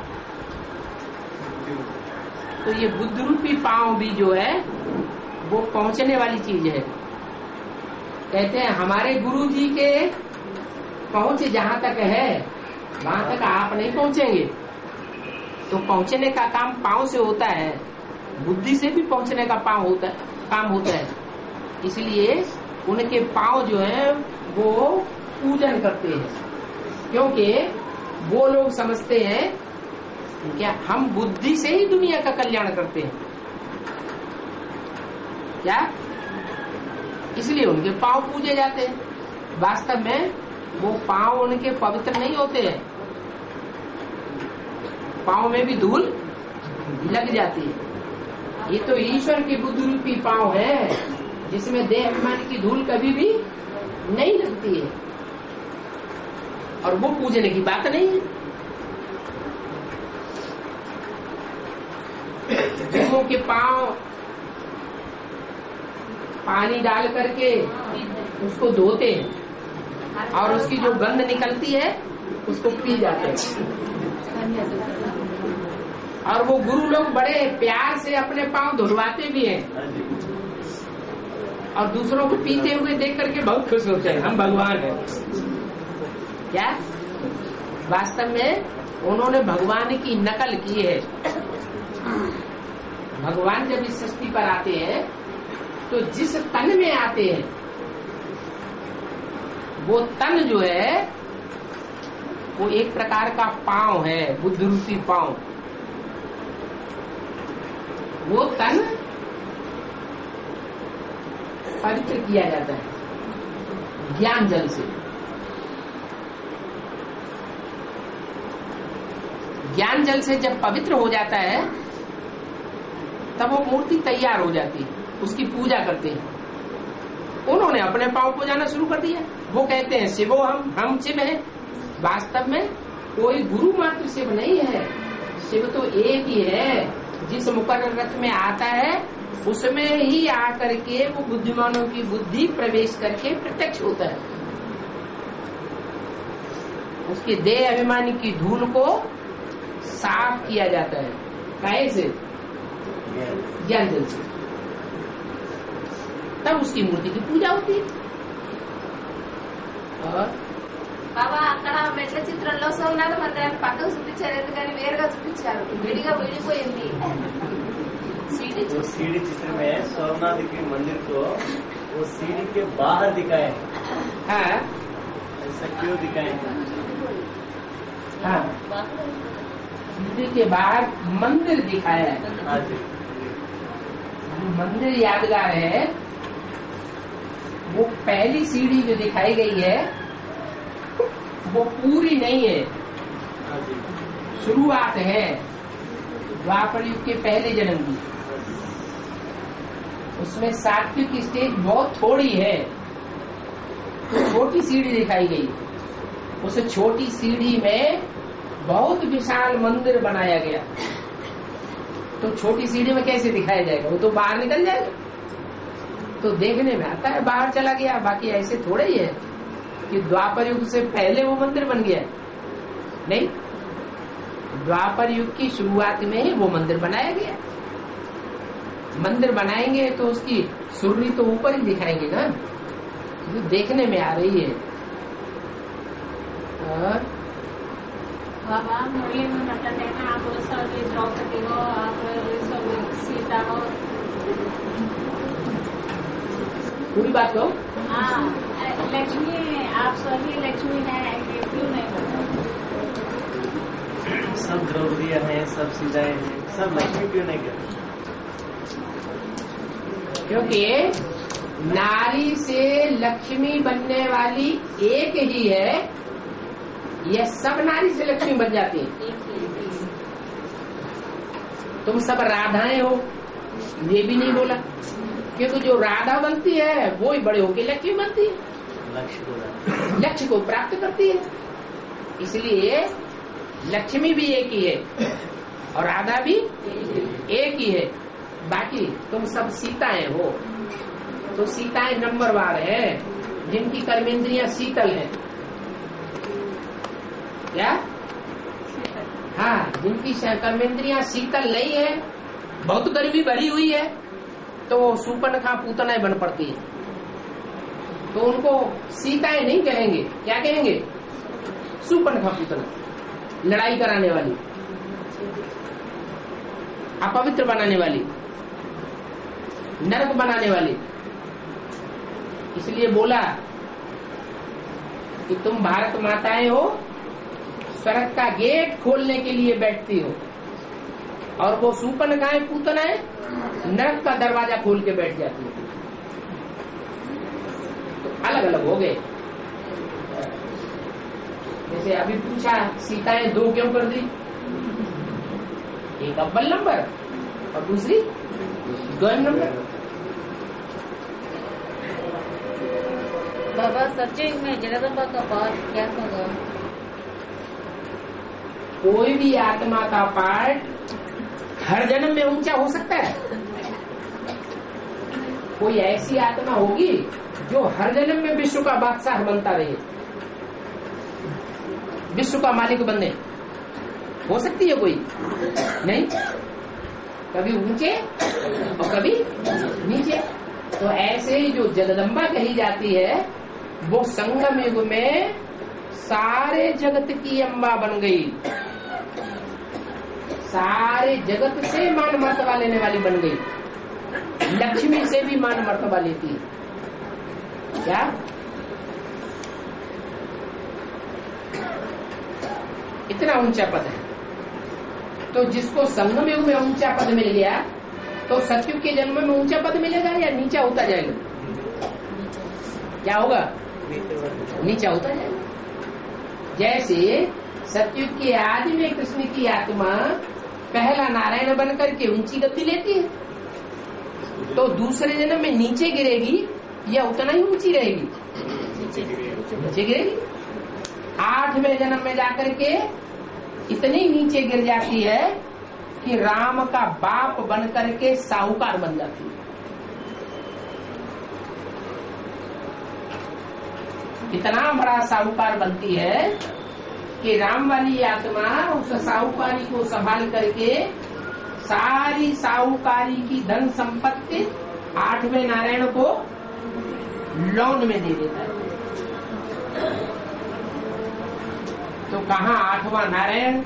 तो ये बुद्ध रूपी पांव भी जो है वो पहुंचने वाली चीज है। कहते हैं हमारे गुरु जी के पहुंच जहां तक है वहां तक आप नहीं पहुंचेंगे। तो पहुंचने का काम पांव से होता है, बुद्धि से भी पहुंचने का काम होता है। इसलिए उनके पांव जो है वो पूजन करते हैं, क्योंकि वो लोग समझते हैं क्या हम बुद्धि से ही दुनिया का कल्याण करते हैं क्या, इसलिए उनके पांव पूजे जाते हैं। वास्तव में वो पांव उनके पवित्र नहीं होते हैं, पांव में भी धूल लग जाती है। ये तो ईश्वर की बुद्ध रूपी पांव है जिसमें देह अभिमान की धूल कभी भी नहीं लगती है, और वो पूजने की बात नहीं है। गुरुओं के पांव पानी डाल करके उसको धोते हैं और उसकी जो गंध निकलती है उसको पी जाते हैं। और वो गुरु लोग बड़े प्यार से अपने पांव धुलवाते भी हैं और दूसरों को पीते हुए देख करके बहुत खुश होते हैं, हम भगवान हैं क्या। वास्तव में उन्होंने भगवान की नकल की है। भगवान जब इस सृष्टि पर आते हैं तो जिस तन में आते हैं वो तन जो है वो एक प्रकार का पांव है, बुद्ध रूपी पांव। वो तन पवित्र किया जाता है ज्ञान जल से। ज्ञान जल से जब पवित्र हो जाता है तब वो मूर्ति तैयार हो जाती है, उसकी पूजा करते हैं। उन्होंने अपने पांव को जाना शुरू कर दिया। वो कहते हैं शिवो हम शिव हैं। वास्तव में कोई गुरु मात्र शिव नहीं है, शिव तो एक ही है। जिस मुकर्रर रथ में आता है उसमें ही आकर के वो बुद्धिमानों की बुद्धि प्रवेश करके प्रत्यक्ष होता है। उसके देह अभिमानी की धूल को साफ किया जाता है। कैसे? ज्ञान जल से। तब उसकी मूर्ति की पूजा होती है। और బాబా అక్కడ మెట్ల చిత్రంలో సోమనాథ మందిరాన్ని పక్కకు చూపించారు, ఎందుకని వేరుగా చూపించారు, విడిగా విడిపోయింది। वो सीढ़ी चित्र में सोमनाथ के मंदिर को वो सीढ़ी के बाहर दिखाए। हाँ, ऐसा क्यों दिखाए? हाँ, सीढ़ी के बाहर मंदिर दिखाया है। हाँ जी, मंदिर यादगार है। वो पहली सीढ़ी जो दिखाई गई है वो पूरी नहीं है, हाँ जी, शुरुआत है द्वापर युग के पहले जन्म की। उसमें सात्विक स्टेज बहुत थोड़ी है, तो छोटी सीढ़ी दिखाई गई। उस छोटी सीढ़ी में बहुत विशाल मंदिर बनाया गया। तो छोटी सीढ़ी में कैसे दिखाया जाएगा? वो तो बाहर निकल जाएगा। तो देखने में आता है बाहर चला गया, बाकी ऐसे थोड़े ही है कि द्वापर युग से पहले वो मंदिर बन गया। नहीं, द्वापर युग की शुरुआत में ही वो मंदिर बनाया गया। मंदिर बनाएंगे तो उसकी सुरली तो ऊपर ही दिखाएंगे ना, जो देखने में आ रही है। और बाबा मुरली में मतलब है ना, आप सब द्रौपदी हो, आप सब सीता हो। पूरी बात कहो। हाँ, लक्ष्मी, आप सभी लक्ष्मी है, ये क्यों नहीं पता? सब द्रौपदियाँ हैं, सब सीताएं हैं, सब लक्ष्मी क्यों नहीं करते? क्योंकि नारी से लक्ष्मी बनने वाली एक ही है, यह सब नारी से लक्ष्मी बन जाती है। तुम सब राधाएं हो, ये भी नहीं बोला, क्योंकि जो राधा बनती है वो ही बड़े होके लक्ष्मी बनती है, लक्ष्य को प्राप्त करती है। इसलिए लक्ष्मी भी एक ही है और राधा भी एक ही है। बाकी तुम सब सीताएं हो। तो सीताएं नंबरवार है जिनकी कर्मेंद्रियां शीतल है। क्या? हाँ, जिनकी कर्मेंद्रियां शीतल नहीं है, बहुत गर्मी भरी हुई है, तो वो सूपनखा पूतनाएं बन पड़ती है। तो उनको सीताएं नहीं कहेंगे, क्या कहेंगे? सूपनखा पूतना, लड़ाई कराने वाली, अपवित्र बनाने वाली, नरक बनाने वाली। इसलिए बोला कि तुम भारत माताएं हो, स्वर्ग का गेट खोलने के लिए बैठती हो, और वो सूपनखाएं पूतनाएं नरक का दरवाजा खोल के बैठ जाती है। तो अलग अलग हो गए। जैसे अभी पूछा सीताएं 2 क्यों कर दी? एक अव्वल नंबर और दूसरी द्वयम नंबर। बाबा सचिव में जगदम्बा का पाठ क्या होगा? कोई भी आत्मा का पाठ हर जन्म में ऊंचा हो सकता है। कोई ऐसी आत्मा होगी जो हर जन्म में विश्व का बादशाह बनता रहे, विश्व का मालिक बने। हो सकती है कोई? नहीं, कभी ऊंचे और कभी नीचे। तो ऐसे ही जो जगदम्बा कही जाती है वो संगम युग में सारे जगत की अम्बा बन गई, सारे जगत से मान मर्तबा लेने वाली बन गई, लक्ष्मी से भी मान मर्तबा लेती है। क्या? इतना ऊंचा पद है। तो जिसको संगम युग में ऊंचा पद मिल गया तो सतयुग के जन्म में ऊंचा पद मिलेगा या नीचा होता जाएगा? क्या होगा? नीचा होता जाएगा। जैसे सतयुग के आदि में कृष्ण की आत्मा पहला नारायण बन करके ऊंची गति लेती है, तो दूसरे जन्म में नीचे गिरेगी या उतना ही ऊंची रहेगी? नीचे गिरेगी। 8वें जन्म में जाकर के इतनी नीचे गिर जाती है कि राम का बाप बन करके साहूकार बन जाती है। इतना बड़ा साहूकार बनती है कि राम वाली आत्मा उस साहूकारी को संभाल करके सारी साहूकारी की धन संपत्ति 8वें नारायण को लोन में दे देता है। तो कहाँ 8वां नारायण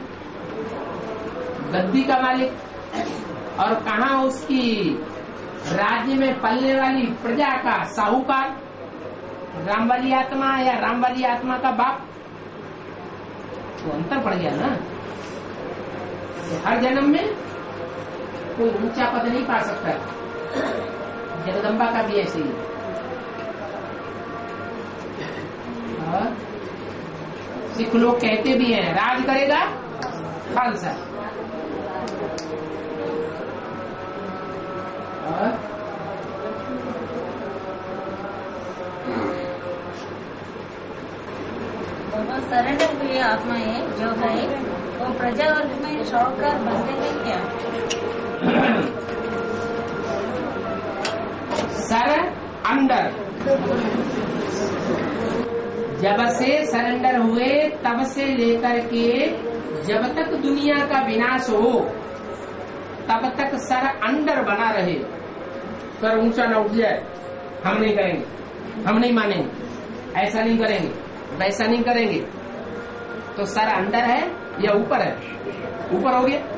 गद्दी का मालिक और कहाँ उसकी राज्य में पलने वाली प्रजा का साहूकार? राम वाली आत्मा या राम वाली आत्मा का बाप? तो अंतर पड़ गया ना। तो हर जन्म में कोई ऊंचा पद नहीं पा सकता। जगदम्बा का भी ऐसे ही। और सिख लोग कहते भी हैं राज करेगा खालसा। और सरेंडर हुई आत्माएं जो है वो प्रजा वर्ग में साहूकार बनते हैं क्या? सर अंडर जब से सरेंडर हुए तब से लेकर के जब तक दुनिया का विनाश हो तब तक सर अंडर बना रहे। सर ऊंचा न उठ जाए, हम नहीं करेंगे, हम नहीं मानेंगे, ऐसा नहीं करेंगे, वैसा नहीं करेंगे। तो सर अंडर है या ऊपर है? ऊपर हो गया।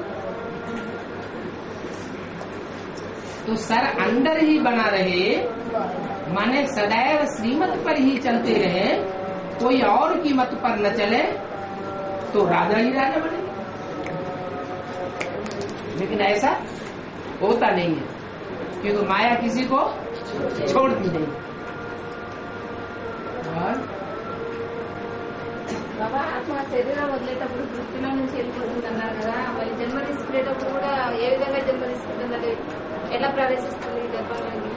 तो सर अंडर ही बना रहे, माने सदैव श्रीमत पर ही चलते रहे, कोई और की मत पर न चले, तो राजा ही राजा बने। लेकिन ऐसा होता नहीं है, क्योंकि माया किसी को छोड़ती नहीं। और బాబా ఆత్మ శరీరం వదిలేటప్పుడు వృత్తిలో నుంచి వెళ్ళిపోతుంది అన్నారు కదా, మళ్ళీ జన్మ తీసుకునేటప్పుడు కూడా ఏ విధంగా జన్మ తీసుకుంటుందంటే ఎలా ప్రవేశిస్తుంది గర్భంలోకి?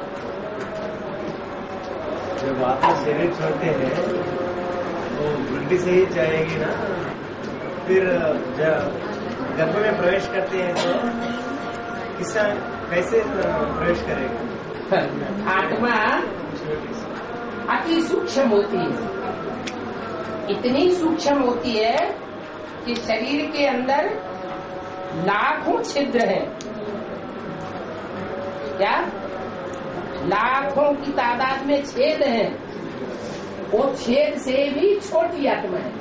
जब आप शरीर छोड़ते हैं वो वृद्धि से ही जाएगी ना, फिर जब गर्भ में प्रवेश करते हैं तो किसान कैसे प्रवेश करेगा? आत्मा अति सूक्ष्म होती है, इतनी सूक्ष्म होती है कि शरीर के अंदर लाखों छिद्र हैं। क्या? लाखों की तादाद में छेद हैं। वो छेद से भी छोटी आत्मा है।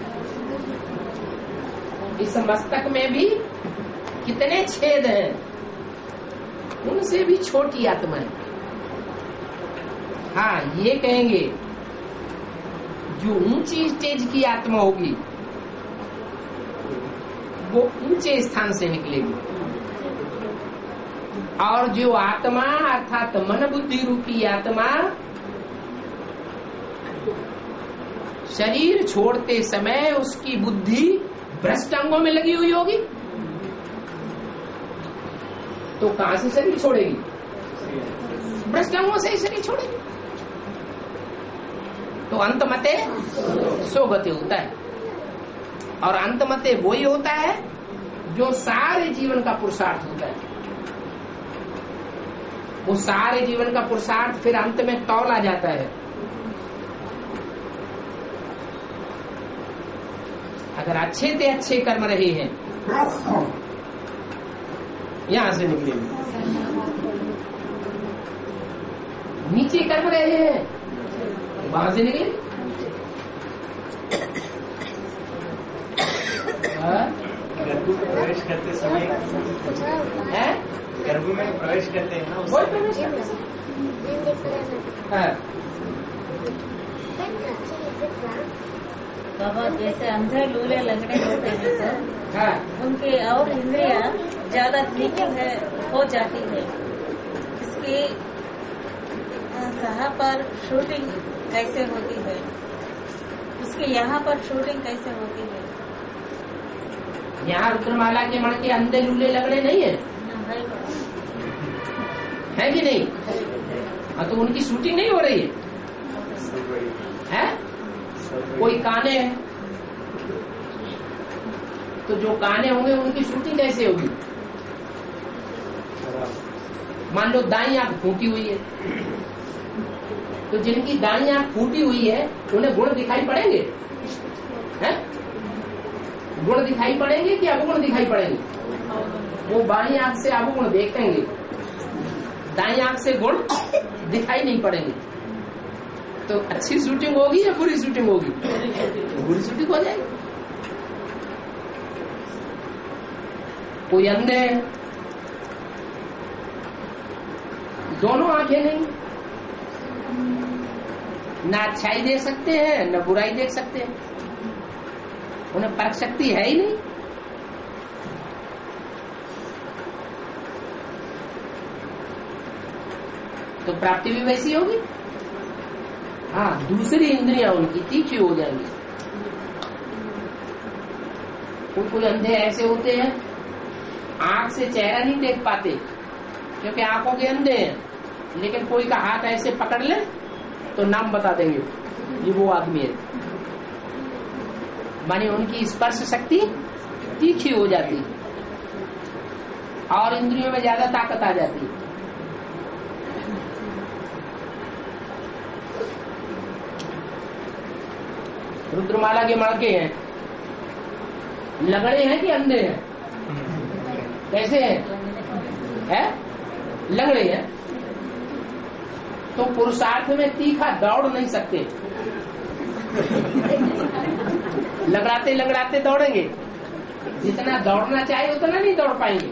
इस मस्तक में भी कितने छेद हैं, उनसे भी छोटी आत्मा है। हाँ, ये कहेंगे जो ऊंची स्टेज की आत्मा होगी वो ऊंचे स्थान से निकलेगी, और जो आत्मा अर्थात मन बुद्धि रूपी आत्मा शरीर छोड़ते समय उसकी बुद्धि भ्रष्ट अंगों में लगी हुई होगी, तो कहां से शरीर छोड़ेगी? भ्रष्ट अंगों से ही शरीर छोड़ेगी। तो अंतमते सोगति होता है, और अंतमते वही होता है जो सारे जीवन का पुरुषार्थ होता है। वो सारे जीवन का पुरुषार्थ फिर अंत में तौला जाता है। अगर अच्छे से अच्छे कर्म रहे हैं, यहां से निकलेंगे। नीचे कर्म रहे हैं, वहां से निकले। गर्भ में प्रवेश करते समय है, गर्भ में प्रवेश करते हैं ना, वही प्रवेश करते हैं। बाबा जैसे अंधे लूले लगने होते हैं तो हाँ, उनकी और इंद्रिया ज्यादा वीकिंग हो जाती है। इसकी यहाँ पर शूटिंग कैसे होती है, उसके यहाँ पर शूटिंग कैसे होती है? यहाँ रुद्रमाला के मण के अंधे लूले लगने नहीं है, है कि नहीं? हाँ, तो उनकी शूटिंग नहीं हो रही है? कोई काने हैं, तो जो काने होंगे उनकी शूटिंग कैसे होगी? मान लो दाईं आंख फूटी हुई है, तो जिनकी दाईं आंख फूटी हुई है उन्हें गुण दिखाई पड़ेंगे? हैं? गुण दिखाई पड़ेंगे कि अवगुण दिखाई पड़ेंगे? वो बाईं आंख से अवगुण देखेंगे, दाईं आंख से गुण दिखाई नहीं पड़ेंगे। तो अच्छी शूटिंग होगी या बुरी शूटिंग होगी? बुरी शूटिंग हो जाएगी। कोई अंधे है, दोनों आंखें नहीं, ना अच्छाई देख सकते हैं न बुराई देख सकते हैं, उन्हें परख शक्ति है ही नहीं। तो प्राप्ति भी वैसी होगी। हाँ, दूसरी इंद्रियां उनकी तीखी हो जाएंगी। कोई अंधे ऐसे होते हैं आंख से चेहरा नहीं देख पाते क्योंकि आंखों के अंधे हैं, लेकिन कोई का हाथ ऐसे पकड़ ले तो नाम बता देंगे ये वो आदमी है। माने उनकी स्पर्श शक्ति तीखी हो जाती है और इंद्रियों में ज्यादा ताकत आ जाती है। रुद्रमाला के मणके हैं, लगड़े हैं कि अंधे हैं? कैसे है? लगड़े हैं, तो पुरुषार्थ में तीखा दौड़ नहीं सकते। लगड़ाते लगड़ाते दौड़ेंगे, जितना दौड़ना चाहिए उतना नहीं दौड़ पाएंगे।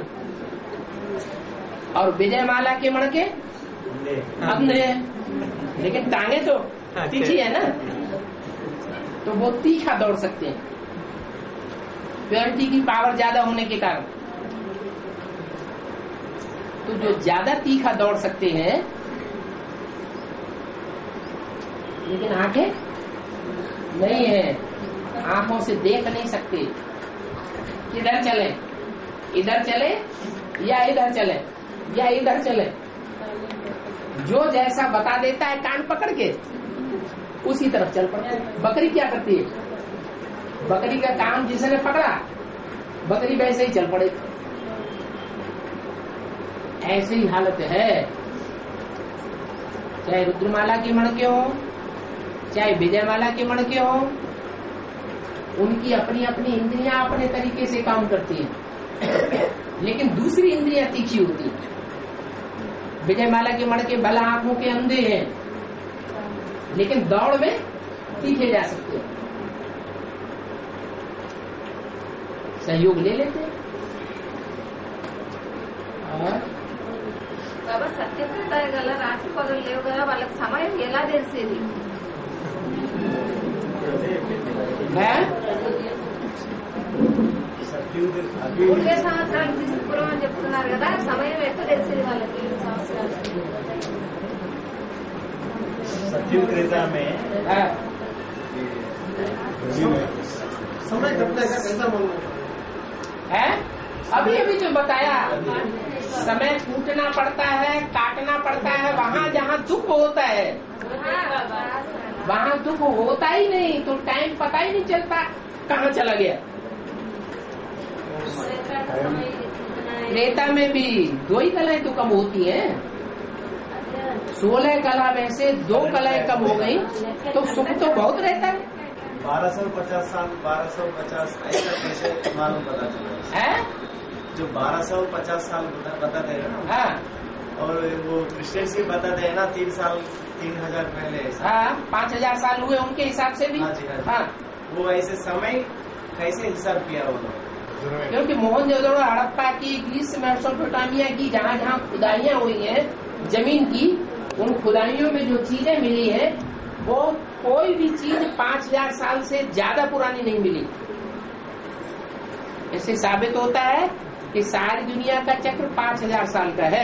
और विजय माला के मणके अंधे हैं, लेकिन टांगे तो तीखी है ना, तो वो तीखा दौड़ सकते हैं, प्योरिटी की पावर ज्यादा होने के कारण। तो जो ज्यादा तीखा दौड़ सकते हैं, लेकिन आंखें नहीं है, आंखों से देख नहीं सकते किधर चले, इधर चले या इधर चले या इधर चले। जो जैसा बता देता है कान पकड़ के उसी तरफ चल पड़ते। बकरी क्या करती है? बकरी का कान जिसने पकड़ा बकरी वैसे ही चल पड़े। ऐसी ही हालत है, चाहे रुद्रमाला के मणके हो, चाहे विजयमाला के मणके हो, उनकी अपनी अपनी इंद्रियां अपने तरीके से काम करती हैं, लेकिन दूसरी इंद्रियां तीखी होती हैं। विजयमाला के मणके भला आंखों के अंधे हैं, लेकिन दौड़ में तीखे जा सकते हैं, सहयोग ले लेते हैं। और బాబా సత్యప్రత గల రాత్రి పగలు లేవు కదా, వాళ్ళకి సమయం ఎలా తెలిసేది? ముప్పై సంవత్సరాలు తీసుకురం అని చెప్తున్నారు కదా, సమయం ఎట్లా తెలిసేది వాళ్ళకి? సంవత్సరాలు सतयुग त्रेता में समय कब तक कैसा मालूम है? अभी अभी जो बताया, समय कूटना पड़ता है, काटना पड़ता है। वहाँ जहाँ दुख होता है वहाँ दुख होता ही नहीं, तो टाइम पता ही नहीं चलता कहाँ चला गया। त्रेता में भी 2 ही कलाएं तो कम होती हैं। 16 कला में से 2 कलाएं कम हो गई, तो सुख तो बहुत रहता है। 1250 साल 1250 ऐसा कैसे मालूम पता चला है? जो 1250 साल बताते हैं ना, हाँ और वो क्रिश्चियंस की बताते हैं ना 3 साल 3000 पहले ऐसा। हाँ, 5000 साल हुए उनके हिसाब से भी। हाँ जी, हाँ जी। हाँ, वो ऐसे समय कैसे हिसाब किया वो लोग? क्योंकि मोहनजोदड़ो, हड़प्पा की, ग्रीस, मेसोपोटामिया की जहाँ जहाँ खुदाइयाँ हुई हैं जमीन की, उन खुदाइयों में जो चीजें मिली है वो कोई भी चीज 5000 साल से ज्यादा पुरानी नहीं मिली। इससे साबित होता है कि सारी दुनिया का चक्र 5000 साल का है।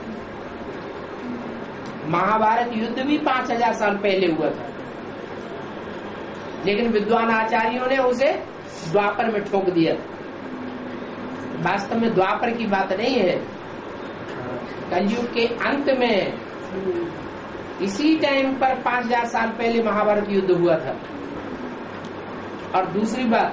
महाभारत युद्ध भी 5000 साल पहले हुआ था, लेकिन विद्वान आचार्यों ने उसे द्वापर में ठोक दिया। वास्तव में द्वापर की बात नहीं है, कलयुग के अंत में इसी टाइम पर 5000 साल पहले महाभारत युद्ध हुआ था। और दूसरी बात,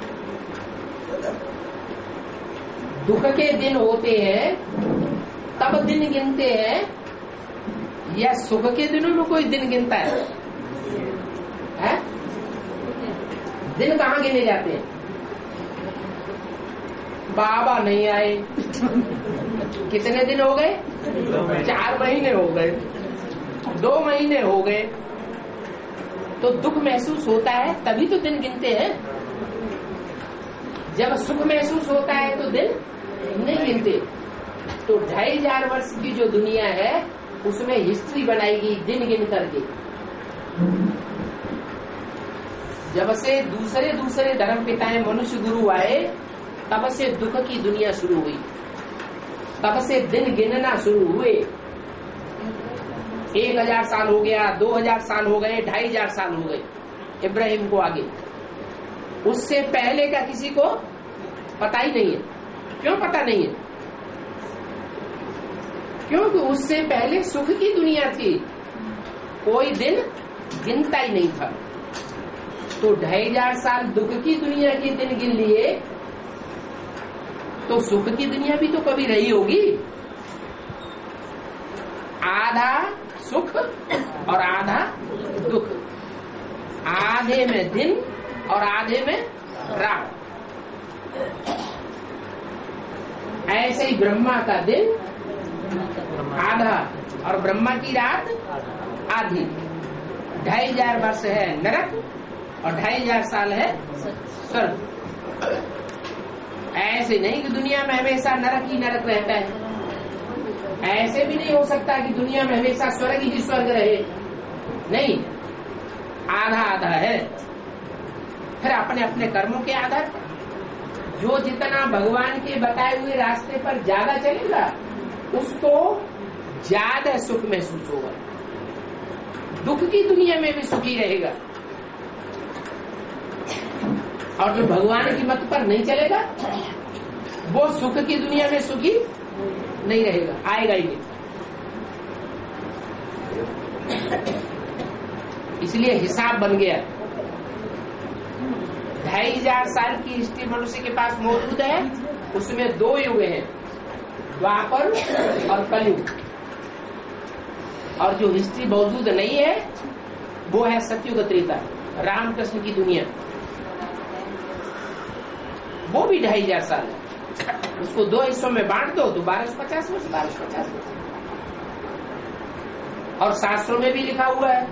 दुख के दिन होते हैं तब दिन गिनते हैं, या सुख के दिनों में कोई दिन गिनता है? दिन कहाँ गिने जाते हैं? बाबा नहीं आए, कितने दिन हो गए? 4 महीने हो गए, 2 महीने हो गए। तो दुख महसूस होता है तभी तो दिन गिनते हैं। जब सुख महसूस होता है तो दिन नहीं गिनते। तो 2500 वर्ष की जो दुनिया है उसमें हिस्ट्री बनाएगी दिन गिन करके। जब से दूसरे धर्म पिताएं मनुष्य गुरु आए, तब से दुख की दुनिया शुरू हुई, तब से दिन गिनना शुरू हुए। 1000 साल हो गया, 2000 साल हो गए, 2500 साल हो गए इब्राहिम को आगे। उससे पहले का किसी को पता ही नहीं है। क्यों पता नहीं है? क्योंकि उससे पहले सुख की दुनिया थी, कोई दिन गिनता ही नहीं था। तो 2500 साल दुख की दुनिया के दिन गिन लिए, तो सुख की दुनिया भी तो कभी रही होगी। आधा सुख और आधा दुख, आधे में दिन और आधे में रात। ऐसे ही ब्रह्मा का दिन आधा और ब्रह्मा की रात आधी। 2500 वर्ष है नरक और 2500 साल है स्वर्ग। ऐसे नहीं कि दुनिया में हमेशा नरक ही नरक रहता है। ऐसे भी नहीं हो सकता कि दुनिया में हमेशा स्वर्ग ही स्वर्ग रहे। नहीं, आधा आधा है। फिर अपने अपने कर्मों के आधार पर जो जितना भगवान के बताए हुए रास्ते पर ज्यादा चलेगा उसको ज्यादा सुख महसूस होगा, दुख की दुनिया में भी सुखी रहेगा। और जो भगवान की मत पर नहीं चलेगा वो सुख की दुनिया में सुखी नहीं रहेगा, आएगा ही नहीं। इसलिए हिसाब बन गया। 2500 साल की हिस्ट्री मनुष्य के पास मौजूद है। उसमें 2 युग हैं, द्वापर और कलयुग। और जो हिस्ट्री मौजूद नहीं है वो है सतयुग त्रेता, रामकृष्ण की दुनिया। वो भी 2500 साल है। उसको 2 हिस्सों में बांट दो तो 1250 वर्ष 1250 वर्ष। और शास्त्रों में भी लिखा हुआ है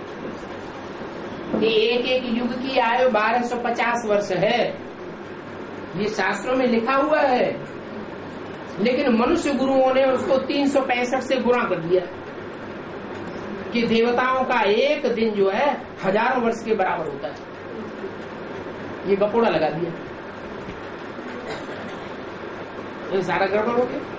कि एक एक युग की आयु 1250 वर्ष है। ये शास्त्रों में लिखा हुआ है, लेकिन मनुष्य गुरुओं ने उसको 365 से गुणा कर दिया कि देवताओं का एक दिन जो है हजारों वर्ष के बराबर होता है। ये गपोड़ा लगा दिया, ये सारा गड़बड़ हो गया।